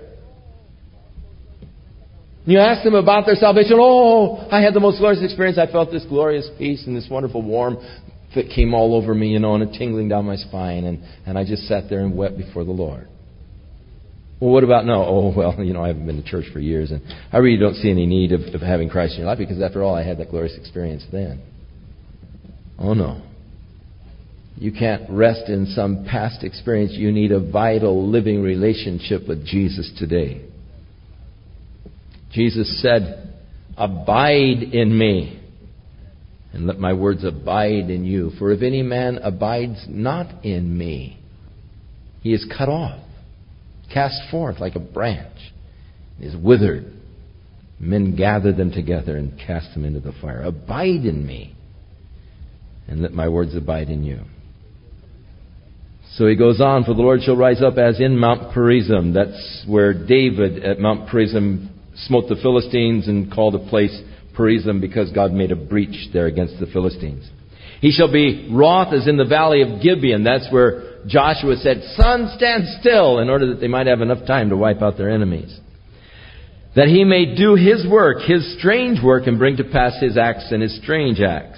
You ask them about their salvation. Oh, I had the most glorious experience. I felt this glorious peace and this wonderful warmth that came all over me, and a tingling down my spine. And I just sat there and wept before the Lord. Well, what about now? Oh, well, I haven't been to church for years, and I really don't see any need of having Christ in your life, because after all, I had that glorious experience then. Oh, no. You can't rest in some past experience. You need a vital, living relationship with Jesus today. Jesus said, abide in me, and let my words abide in you. For if any man abides not in me, he is cut off, cast forth like a branch, is withered. Men gather them together and cast them into the fire. Abide in me, and let my words abide in you. So he goes on, for the Lord shall rise up as in Mount Perizim. That's where David at Mount Perizim smote the Philistines and called a place Perizim because God made a breach there against the Philistines. He shall be wroth as in the valley of Gibeon. That's where Joshua said, sun, stand still, in order that they might have enough time to wipe out their enemies. That he may do his work, his strange work, and bring to pass his acts and his strange acts.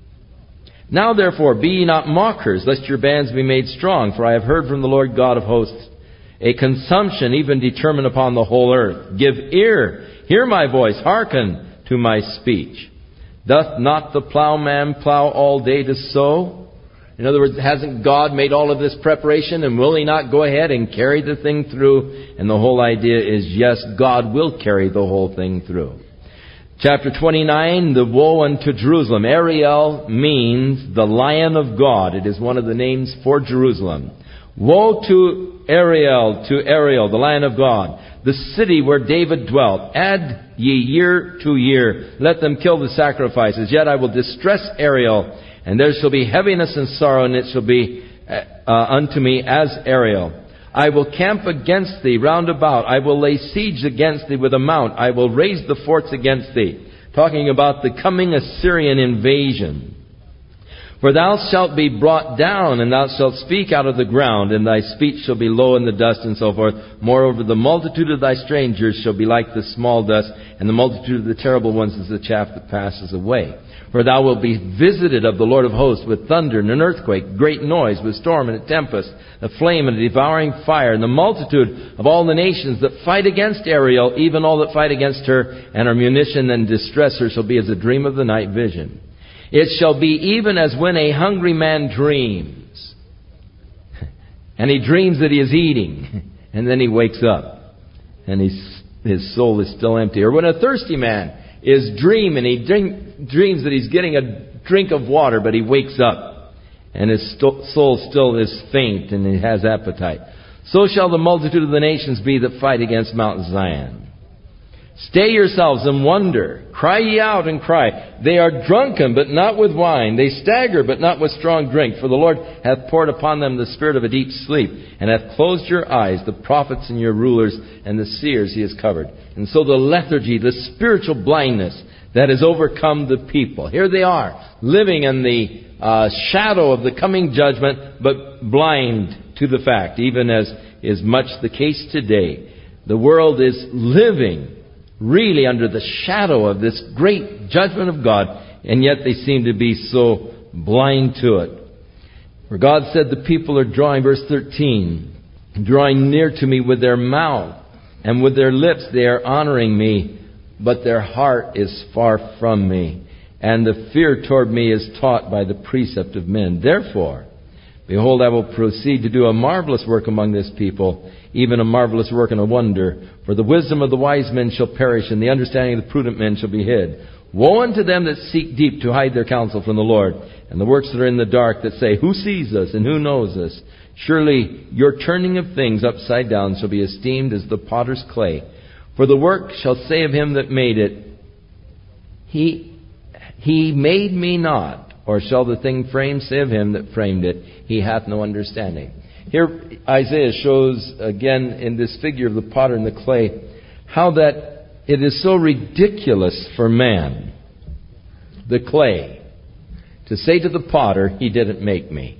Now therefore be ye not mockers, lest your bands be made strong. For I have heard from the Lord God of hosts a consumption even determined upon the whole earth. Give ear, hear my voice, hearken to my speech. Doth not the plowman plow all day to sow? In other words, hasn't God made all of this preparation, and will He not go ahead and carry the thing through? And the whole idea is, yes, God will carry the whole thing through. Chapter 29, the woe unto Jerusalem. Ariel means the Lion of God. It is one of the names for Jerusalem. Woe to Ariel, the Lion of God, the city where David dwelt. Add ye year to year. Let them kill the sacrifices. Yet I will distress Ariel, and there shall be heaviness and sorrow, and it shall be unto me as Ariel. I will camp against thee round about. I will lay siege against thee with a mount. I will raise the forts against thee. Talking about the coming Assyrian invasion. For thou shalt be brought down, and thou shalt speak out of the ground, and thy speech shall be low in the dust, and so forth. Moreover, the multitude of thy strangers shall be like the small dust, and the multitude of the terrible ones as the chaff that passes away. For thou wilt be visited of the Lord of hosts with thunder and an earthquake, great noise, with storm and a tempest, a flame and a devouring fire, and the multitude of all the nations that fight against Ariel, even all that fight against her, and her munition and distress her, shall be as a dream of the night vision. It shall be even as when a hungry man dreams. And he dreams that he is eating. And then he wakes up. And his soul is still empty. Or when a thirsty man is dreaming. He dreams that he's getting a drink of water. But he wakes up. And his soul still is faint. And he has appetite. So shall the multitude of the nations be that fight against Mount Zion. Stay yourselves and wonder. Cry ye out and cry. They are drunken, but not with wine. They stagger, but not with strong drink. For the Lord hath poured upon them the spirit of a deep sleep, and hath closed your eyes, the prophets and your rulers, and the seers He has covered. And so the lethargy, the spiritual blindness that has overcome the people. Here they are, living in the shadow of the coming judgment, but blind to the fact, even as is much the case today. The world is living really under the shadow of this great judgment of God, and yet they seem to be so blind to it. For God said, the people are drawing, verse 13, drawing near to me with their mouth, and with their lips they are honoring me, but their heart is far from me, and the fear toward me is taught by the precept of men. Therefore, behold, I will proceed to do a marvelous work among this people, even a marvelous work and a wonder. For the wisdom of the wise men shall perish, and the understanding of the prudent men shall be hid. Woe unto them that seek deep to hide their counsel from the Lord, and the works that are in the dark that say, who sees us and who knows us? Surely your turning of things upside down shall be esteemed as the potter's clay. For the work shall say of him that made it, He made me not. Or shall the thing framed say of him that framed it, he hath no understanding. Here Isaiah shows again in this figure of the potter and the clay, how that it is so ridiculous for man, the clay, to say to the potter, he didn't make me.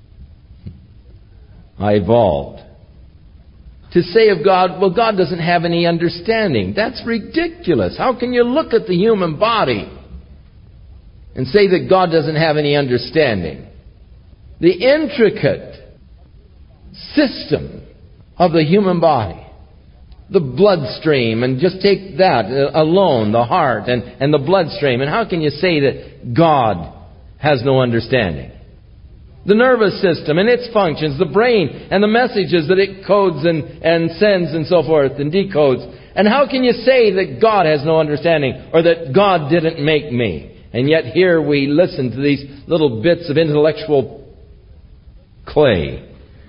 I evolved. To say of God, well, God doesn't have any understanding. That's ridiculous. How can you look at the human body and say that God doesn't have any understanding? The intricate system of the human body, the bloodstream, and just take that alone, the heart and the bloodstream, and how can you say that God has no understanding? The nervous system and its functions, the brain and the messages that it codes and sends and so forth and decodes. And how can you say that God has no understanding or that God didn't make me? And yet here we listen to these little bits of intellectual clay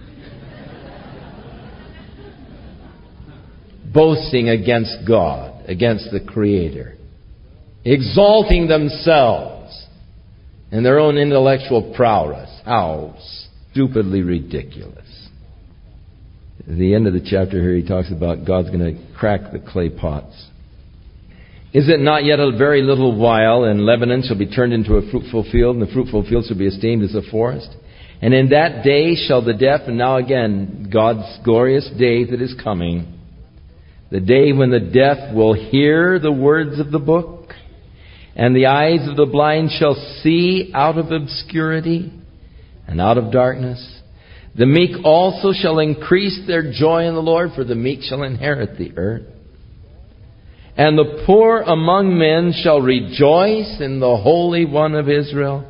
boasting against God, against the Creator, exalting themselves in their own intellectual prowess. How stupidly ridiculous. At the end of the chapter here, he talks about God's going to crack the clay pots. Is it not yet a very little while, and Lebanon shall be turned into a fruitful field, and the fruitful field shall be esteemed as a forest? And in that day shall the deaf, and now again, God's glorious day that is coming, the day when the deaf will hear the words of the book, and the eyes of the blind shall see out of obscurity and out of darkness. The meek also shall increase their joy in the Lord, for the meek shall inherit the earth. And the poor among men shall rejoice in the Holy One of Israel.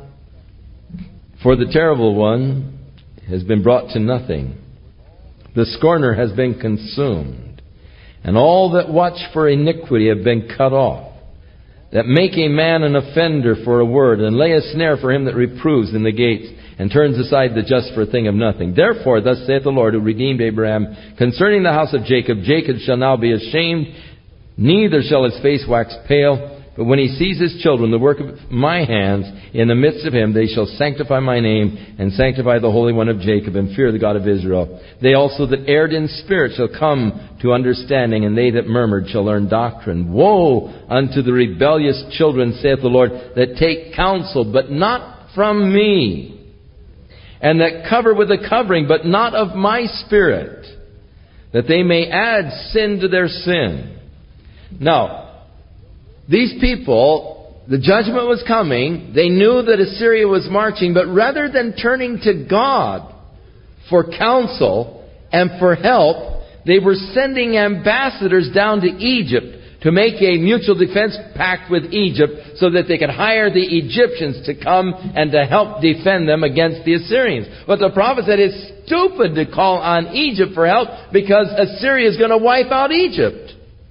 For the terrible one has been brought to nothing. The scorner has been consumed. And all that watch for iniquity have been cut off. That make a man an offender for a word, and lay a snare for him that reproves in the gates, and turns aside the just for a thing of nothing. Therefore, thus saith the Lord, who redeemed Abraham, concerning the house of Jacob, Jacob shall now be ashamed, neither shall his face wax pale. But when he sees his children, the work of my hands, in the midst of him, they shall sanctify my name, and sanctify the Holy One of Jacob, and fear the God of Israel. They also that erred in spirit shall come to understanding, and they that murmured shall learn doctrine. Woe unto the rebellious children, saith the Lord, that take counsel, but not from me, and that cover with a covering, but not of my Spirit, that they may add sin to their sin. Now, these people, the judgment was coming. They knew that Assyria was marching, but rather than turning to God for counsel and for help, they were sending ambassadors down to Egypt to make a mutual defense pact with Egypt so that they could hire the Egyptians to come and to help defend them against the Assyrians. But the prophet said it's stupid to call on Egypt for help because Assyria is going to wipe out Egypt.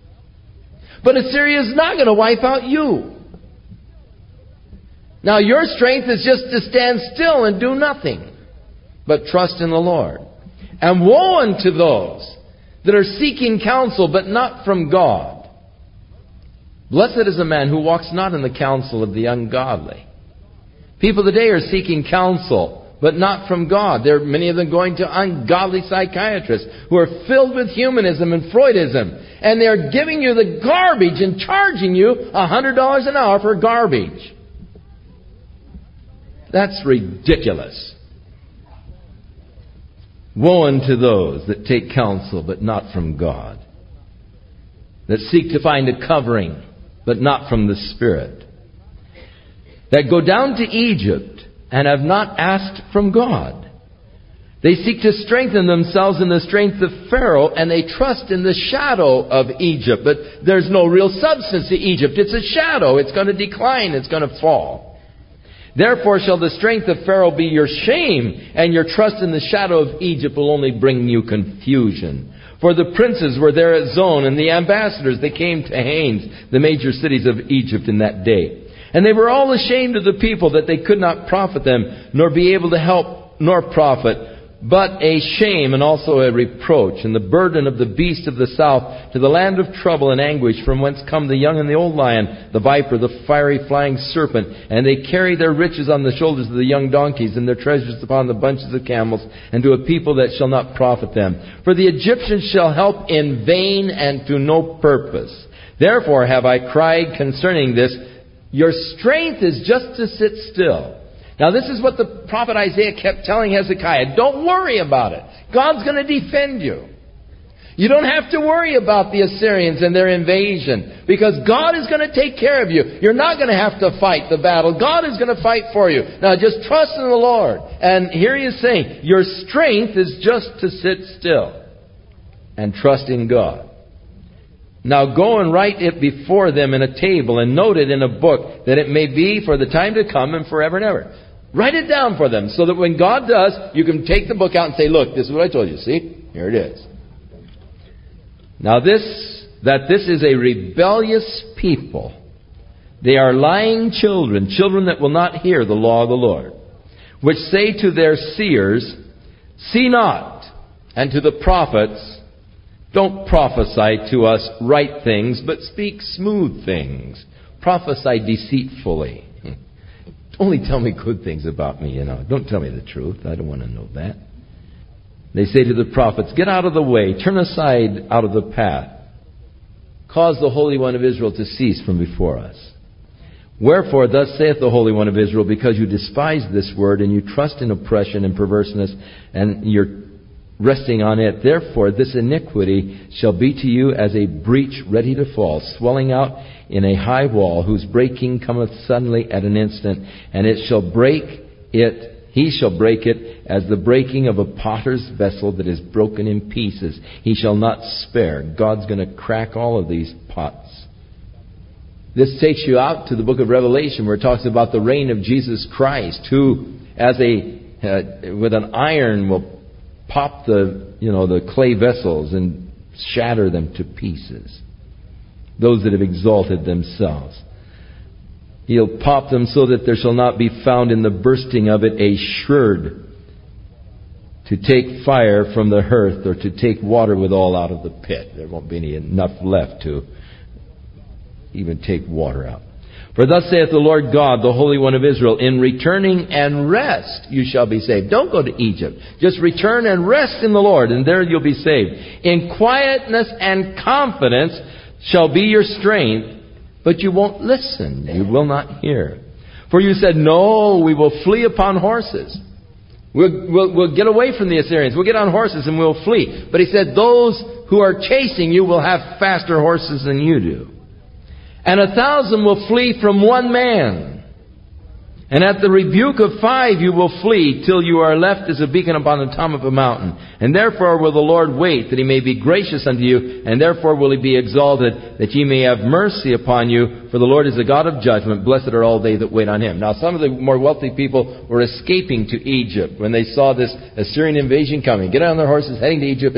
But Assyria is not going to wipe out you. Now your strength is just to stand still and do nothing, but trust in the Lord. And woe unto those that are seeking counsel, but not from God. Blessed is the man who walks not in the counsel of the ungodly. People today are seeking counsel, but not from God. There are many of them going to ungodly psychiatrists who are filled with humanism and Freudism. And they're giving you the garbage and charging you $100 an hour for garbage. That's ridiculous. Woe unto those that take counsel, but not from God. That seek to find a covering, but not from the Spirit. That go down to Egypt and have not asked from God. They seek to strengthen themselves in the strength of Pharaoh, and they trust in the shadow of Egypt. But there's no real substance to Egypt. It's a shadow. It's going to decline. It's going to fall. Therefore shall the strength of Pharaoh be your shame, and your trust in the shadow of Egypt will only bring you confusion. For the princes were there at Zon, and the ambassadors, they came to Hanes, the major cities of Egypt in that day. And they were all ashamed of the people, that they could not profit them, nor be able to help, nor profit, but a shame and also a reproach, and the burden of the beast of the south, to the land of trouble and anguish, from whence come the young and the old lion, the viper, the fiery flying serpent. And they carry their riches on the shoulders of the young donkeys, and their treasures upon the bunches of camels, and to a people that shall not profit them. For the Egyptians shall help in vain and to no purpose. Therefore have I cried concerning this, your strength is just to sit still. Now this is what the prophet Isaiah kept telling Hezekiah. Don't worry about it. God's going to defend you. You don't have to worry about the Assyrians and their invasion, because God is going to take care of you. You're not going to have to fight the battle. God is going to fight for you. Now just trust in the Lord. And here he is saying, your strength is just to sit still and trust in God. Now go and write it before them in a table, and note it in a book, that it may be for the time to come and forever and ever. Write it down for them, so that when God does, you can take the book out and say, look, this is what I told you. See? Here it is. Now this is a rebellious people. They are lying children, children that will not hear the law of the Lord, which say to their seers, see not, and to the prophets, don't prophesy to us right things, but speak smooth things. Prophesy deceitfully. Only tell me good things about me, Don't tell me the truth. I don't want to know that. They say to the prophets, get out of the way. Turn aside out of the path. Cause the Holy One of Israel to cease from before us. Wherefore, thus saith the Holy One of Israel, because you despise this word, and you trust in oppression and perverseness, and you're resting on it. Therefore, this iniquity shall be to you as a breach ready to fall, swelling out in a high wall, whose breaking cometh suddenly at an instant, and it shall break it. He shall break it as the breaking of a potter's vessel that is broken in pieces. He shall not spare. God's going to crack all of these pots. This takes you out to the book of Revelation, where it talks about the reign of Jesus Christ, who, with an iron, will pop the clay vessels and shatter them to pieces. Those that have exalted themselves. He'll pop them so that there shall not be found in the bursting of it a sherd to take fire from the hearth, or to take water withal out of the pit. There won't be enough left to even take water out. For thus saith the Lord God, the Holy One of Israel, in returning and rest you shall be saved. Don't go to Egypt. Just return and rest in the Lord, and there you'll be saved. In quietness and confidence shall be your strength, but you won't listen. You will not hear. For you said, no, we will flee upon horses. We'll get away from the Assyrians. We'll get on horses and we'll flee. But he said, those who are chasing you will have faster horses than you do. And 1,000 will flee from one man. And at the rebuke of 5 you will flee, till you are left as a beacon upon the top of a mountain. And therefore will the Lord wait, that he may be gracious unto you, and therefore will he be exalted, that ye may have mercy upon you. For the Lord is a God of judgment. Blessed are all they that wait on him. Now some of the more wealthy people were escaping to Egypt when they saw this Assyrian invasion coming. Get on their horses, heading to Egypt,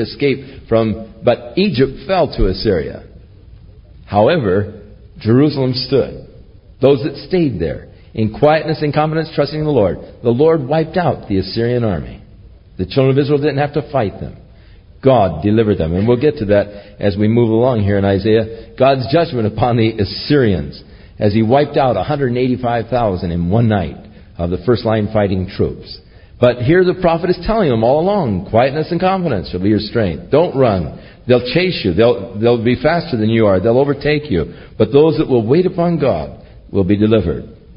but Egypt fell to Assyria. However, Jerusalem stood. Those that stayed there, in quietness and confidence, trusting in the Lord wiped out the Assyrian army. The children of Israel didn't have to fight them. God delivered them. And we'll get to that as we move along here in Isaiah. God's judgment upon the Assyrians, as he wiped out 185,000 in one night of the first line fighting troops. But here the prophet is telling them all along, quietness and confidence shall be your strength. Don't run. They'll chase you. They'll be faster than you are. They'll overtake you. But those that will wait upon God will be delivered.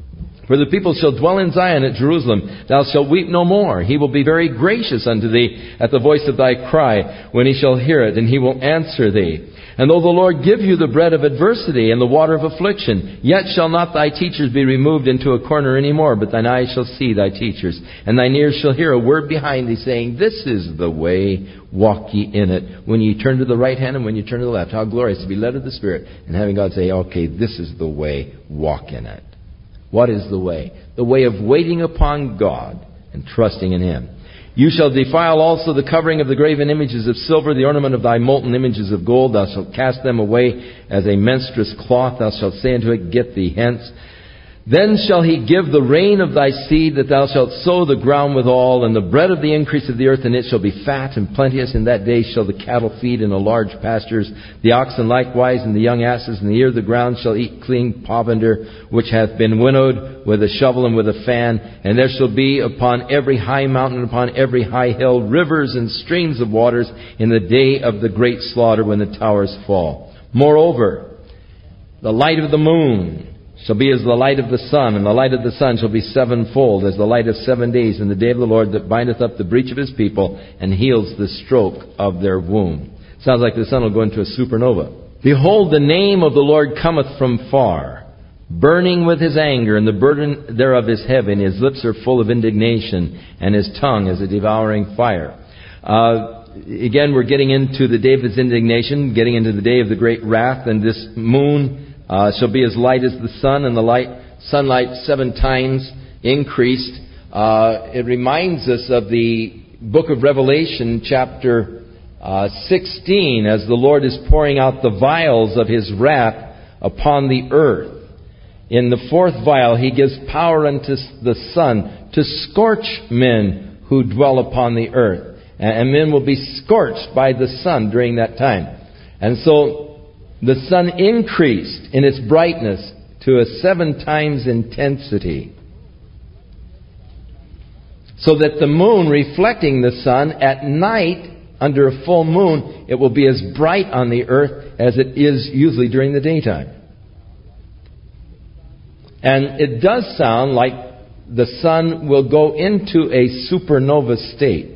For the people shall dwell in Zion at Jerusalem. Thou shalt weep no more. He will be very gracious unto thee at the voice of thy cry, when he shall hear it, and he will answer thee. And though the Lord give you the bread of adversity and the water of affliction, yet shall not thy teachers be removed into a corner any more, but thine eyes shall see thy teachers, and thine ears shall hear a word behind thee, saying, This is the way, walk ye in it. When ye turn to the right hand and when you turn to the left. How glorious to be led of the Spirit, and having God say, okay, this is the way, walk in it. What is the way? The way of waiting upon God and trusting in Him. You shall defile also the covering of the graven images of silver, the ornament of thy molten images of gold. Thou shalt cast them away as a menstruous cloth. Thou shalt say unto it, Get thee hence. Then shall he give the rain of thy seed, that thou shalt sow the ground withal, and the bread of the increase of the earth, and it shall be fat and plenteous. In that day shall the cattle feed in the large pastures, the oxen likewise, and the young asses, and the ear of the ground shall eat clean provender, which hath been winnowed with a shovel and with a fan. And there shall be upon every high mountain, and upon every high hill, rivers and streams of waters in the day of the great slaughter, when the towers fall. Moreover, the light of the moon shall be as the light of the sun, and the light of the sun shall be sevenfold, as the light of 7 days in the day of the Lord, that bindeth up the breach of His people, and heals the stroke of their womb. Sounds like the sun will go into a supernova. Behold, the name of the Lord cometh from far, burning with His anger, and the burden thereof is heavy, and His lips are full of indignation, and His tongue is a devouring fire. Again, we're getting into the day of His indignation, getting into the day of the great wrath, and this moon shall be as light as the sun, and the sunlight 7 times increased. It reminds us of the book of Revelation, chapter 16, as the Lord is pouring out the vials of His wrath upon the earth. In the 4th vial, He gives power unto the sun to scorch men who dwell upon the earth. And men will be scorched by the sun during that time. And so the sun increased in its brightness to a 7 times intensity, so that the moon reflecting the sun at night under a full moon, it will be as bright on the earth as it is usually during the daytime. And it does sound like the sun will go into a supernova state.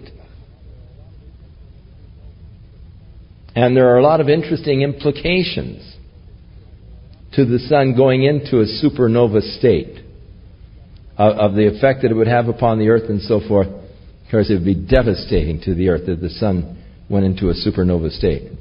And there are a lot of interesting implications to the sun going into a supernova state of the effect that it would have upon the earth and so forth. Of course, it would be devastating to the earth if the sun went into a supernova state.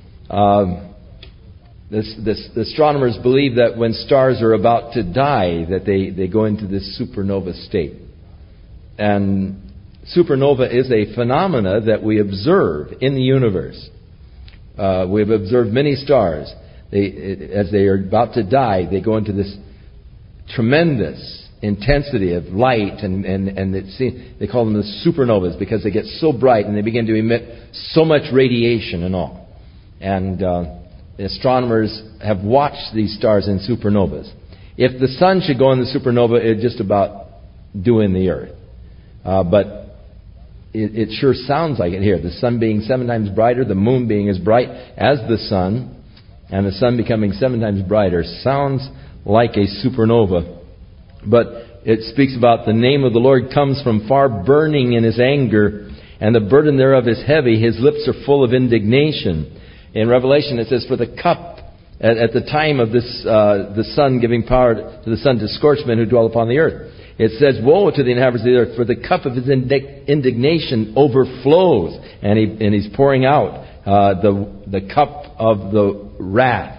The astronomers believe that when stars are about to die, that they go into this supernova state. And supernova is a phenomena that we observe in the universe. We have observed many stars. As they are about to die, they go into this tremendous intensity of light, and they call them the supernovas because they get so bright and they begin to emit so much radiation and all. And astronomers have watched these stars in supernovas. If the sun should go in the supernova, it would just about do in the earth. But it sure sounds like it here. The sun being 7 times brighter, the moon being as bright as the sun, and the sun becoming 7 times brighter sounds like a supernova. But it speaks about the name of the Lord comes from far, burning in His anger, and the burden thereof is heavy. His lips are full of indignation. In Revelation it says, For the cup, at the time of this, the sun giving power to the sun to scorch men who dwell upon the earth. It says, Woe to the inhabitants of the earth, for the cup of His indignation overflows. And He's pouring out the cup of the wrath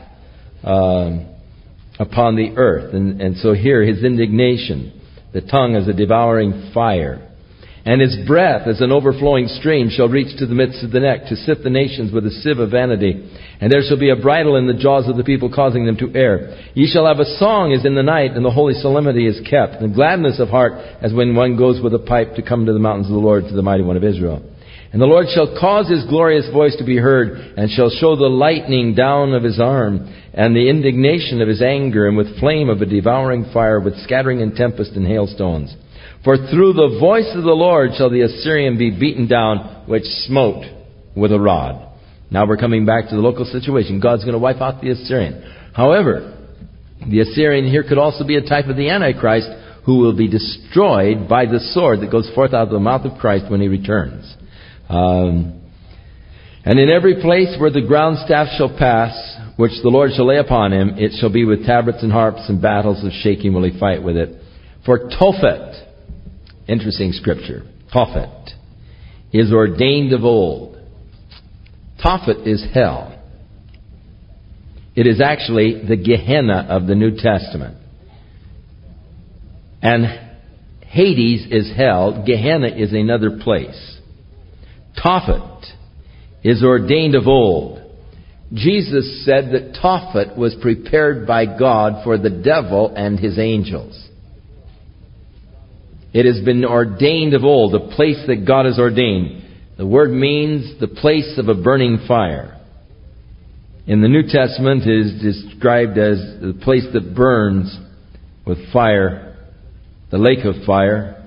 upon the earth. And so here, His indignation, the tongue is a devouring fire. And His breath as an overflowing stream shall reach to the midst of the neck, to sift the nations with a sieve of vanity. And there shall be a bridle in the jaws of the people, causing them to err. Ye shall have a song as in the night, and the holy solemnity is kept, and gladness of heart as when one goes with a pipe to come to the mountains of the Lord, to the mighty one of Israel. And the Lord shall cause His glorious voice to be heard, and shall show the lightning down of His arm, and the indignation of His anger, and with flame of a devouring fire, with scattering and tempest and hailstones. For through the voice of the Lord shall the Assyrian be beaten down, which smote with a rod. Now we're coming back to the local situation. God's going to wipe out the Assyrian. However, the Assyrian here could also be a type of the Antichrist, who will be destroyed by the sword that goes forth out of the mouth of Christ when he returns. And in every place where the ground staff shall pass, which the Lord shall lay upon him, it shall be with tabrets and harps and battles of shaking will he fight with it. For Tophet, interesting scripture, Tophet is ordained of old. Tophet is hell. It is actually the Gehenna of the New Testament. And Hades is hell. Gehenna is another place. Tophet is ordained of old. Jesus said that Tophet was prepared by God for the devil and his angels. It has been ordained of old, a place that God has ordained. The word means the place of a burning fire. In the New Testament, it is described as the place that burns with fire, the lake of fire.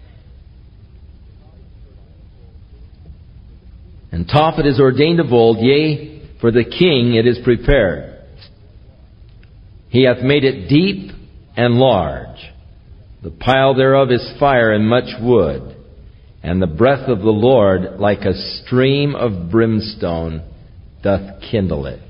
And Tophet is ordained of old, yea, for the king it is prepared. He hath made it deep and large. The pile thereof is fire and much wood, and the breath of the Lord, like a stream of brimstone, doth kindle it.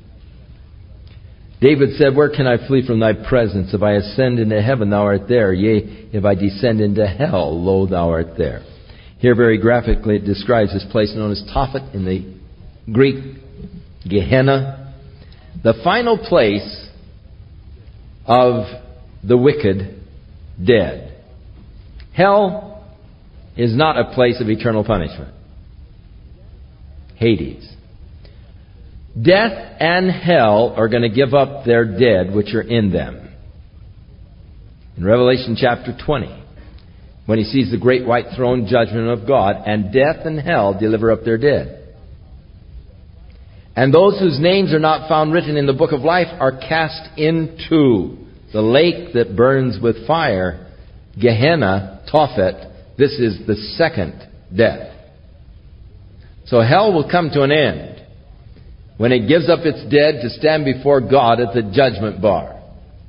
David said, where can I flee from thy presence? If I ascend into heaven, thou art there. Yea, if I descend into hell, lo, thou art there. Here very graphically it describes this place known as Tophet in the Greek, Gehenna, the final place of the wicked dead. Hell is not a place of eternal punishment. Hades. Death and hell are going to give up their dead which are in them. In Revelation chapter 20, when he sees the great white throne judgment of God, and death and hell deliver up their dead. And those whose names are not found written in the book of life are cast into the lake that burns with fire, Gehenna, Tophet. This is the second death. So hell will come to an end when it gives up its dead to stand before God at the judgment bar.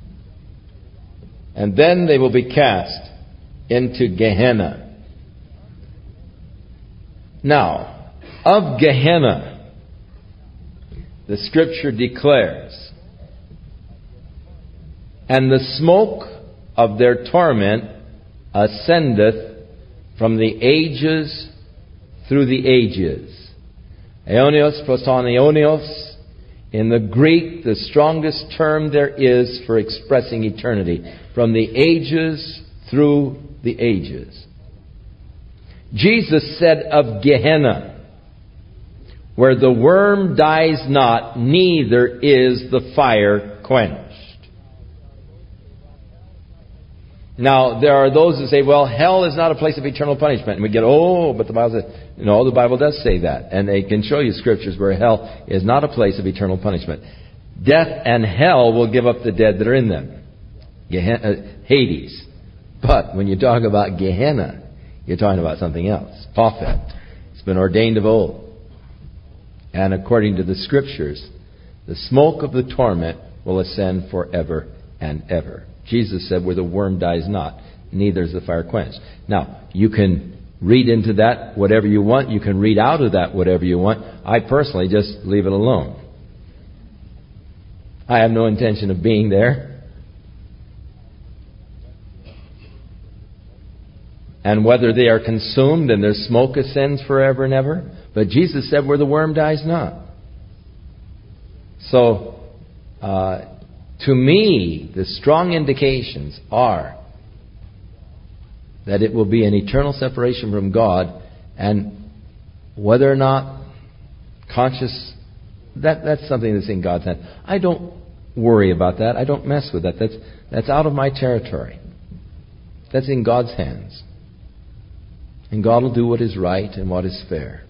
And then they will be cast into Gehenna. Now, of Gehenna, the Scripture declares, and the smoke of their torment ascendeth from the ages through the ages. Aeonios proton aeonios. In the Greek, the strongest term there is for expressing eternity. From the ages through the ages. Jesus said of Gehenna, where the worm dies not, neither is the fire quenched. Now, there are those who say, well, hell is not a place of eternal punishment. And we get, but the Bible says, no, the Bible does say that. And they can show you scriptures where hell is not a place of eternal punishment. Death and hell will give up the dead that are in them. Hades. But when you talk about Gehenna, you're talking about something else. Tophet. It's been ordained of old. And according to the scriptures, the smoke of the torment will ascend forever and ever. Jesus said, where the worm dies not, neither is the fire quenched. Now, you can read into that whatever you want. You can read out of that whatever you want. I personally just leave it alone. I have no intention of being there. And whether they are consumed and their smoke ascends forever and ever. But Jesus said, where the worm dies not. So, to me, the strong indications are that it will be an eternal separation from God, and whether or not conscious, that's something that's in God's hand. I don't worry about that. I don't mess with that. That's out of my territory. That's in God's hands. And God will do what is right and what is fair.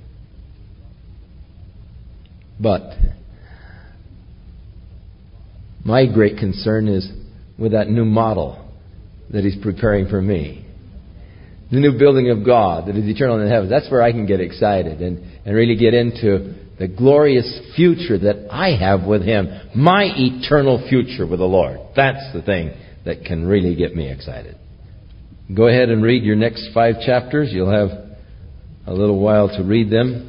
But my great concern is with that new model that He's preparing for me. The new building of God that is eternal in heaven. That's where I can get excited and really get into the glorious future that I have with Him. My eternal future with the Lord. That's the thing that can really get me excited. Go ahead and read your next 5 chapters. You'll have a little while to read them.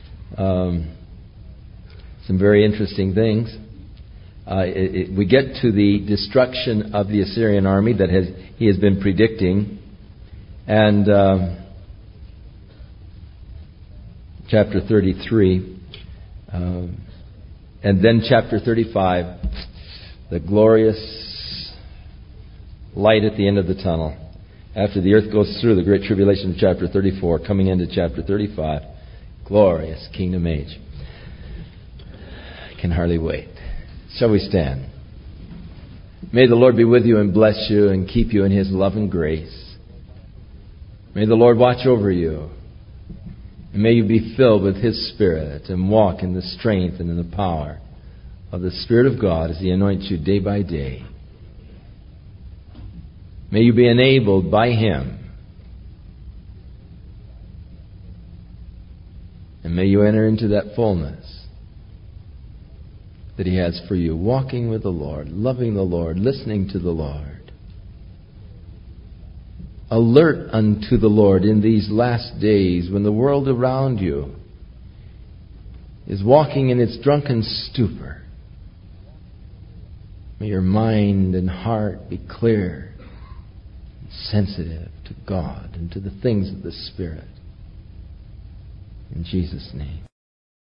Some very interesting things. We get to the destruction of the Assyrian army that he has been predicting. And chapter 33. And then chapter 35. The glorious light at the end of the tunnel. After the earth goes through the great tribulation of chapter 34, coming into chapter 35. Glorious kingdom age. I can hardly wait. Shall we stand? May the Lord be with you and bless you and keep you in His love and grace. May the Lord watch over you. And may you be filled with His Spirit and walk in the strength and in the power of the Spirit of God as He anoints you day by day. May you be enabled by Him. And may you enter into that fullness that He has for you, walking with the Lord, loving the Lord, listening to the Lord. Alert unto the Lord in these last days when the world around you is walking in its drunken stupor. May your mind and heart be clear and sensitive to God and to the things of the Spirit. In Jesus' name.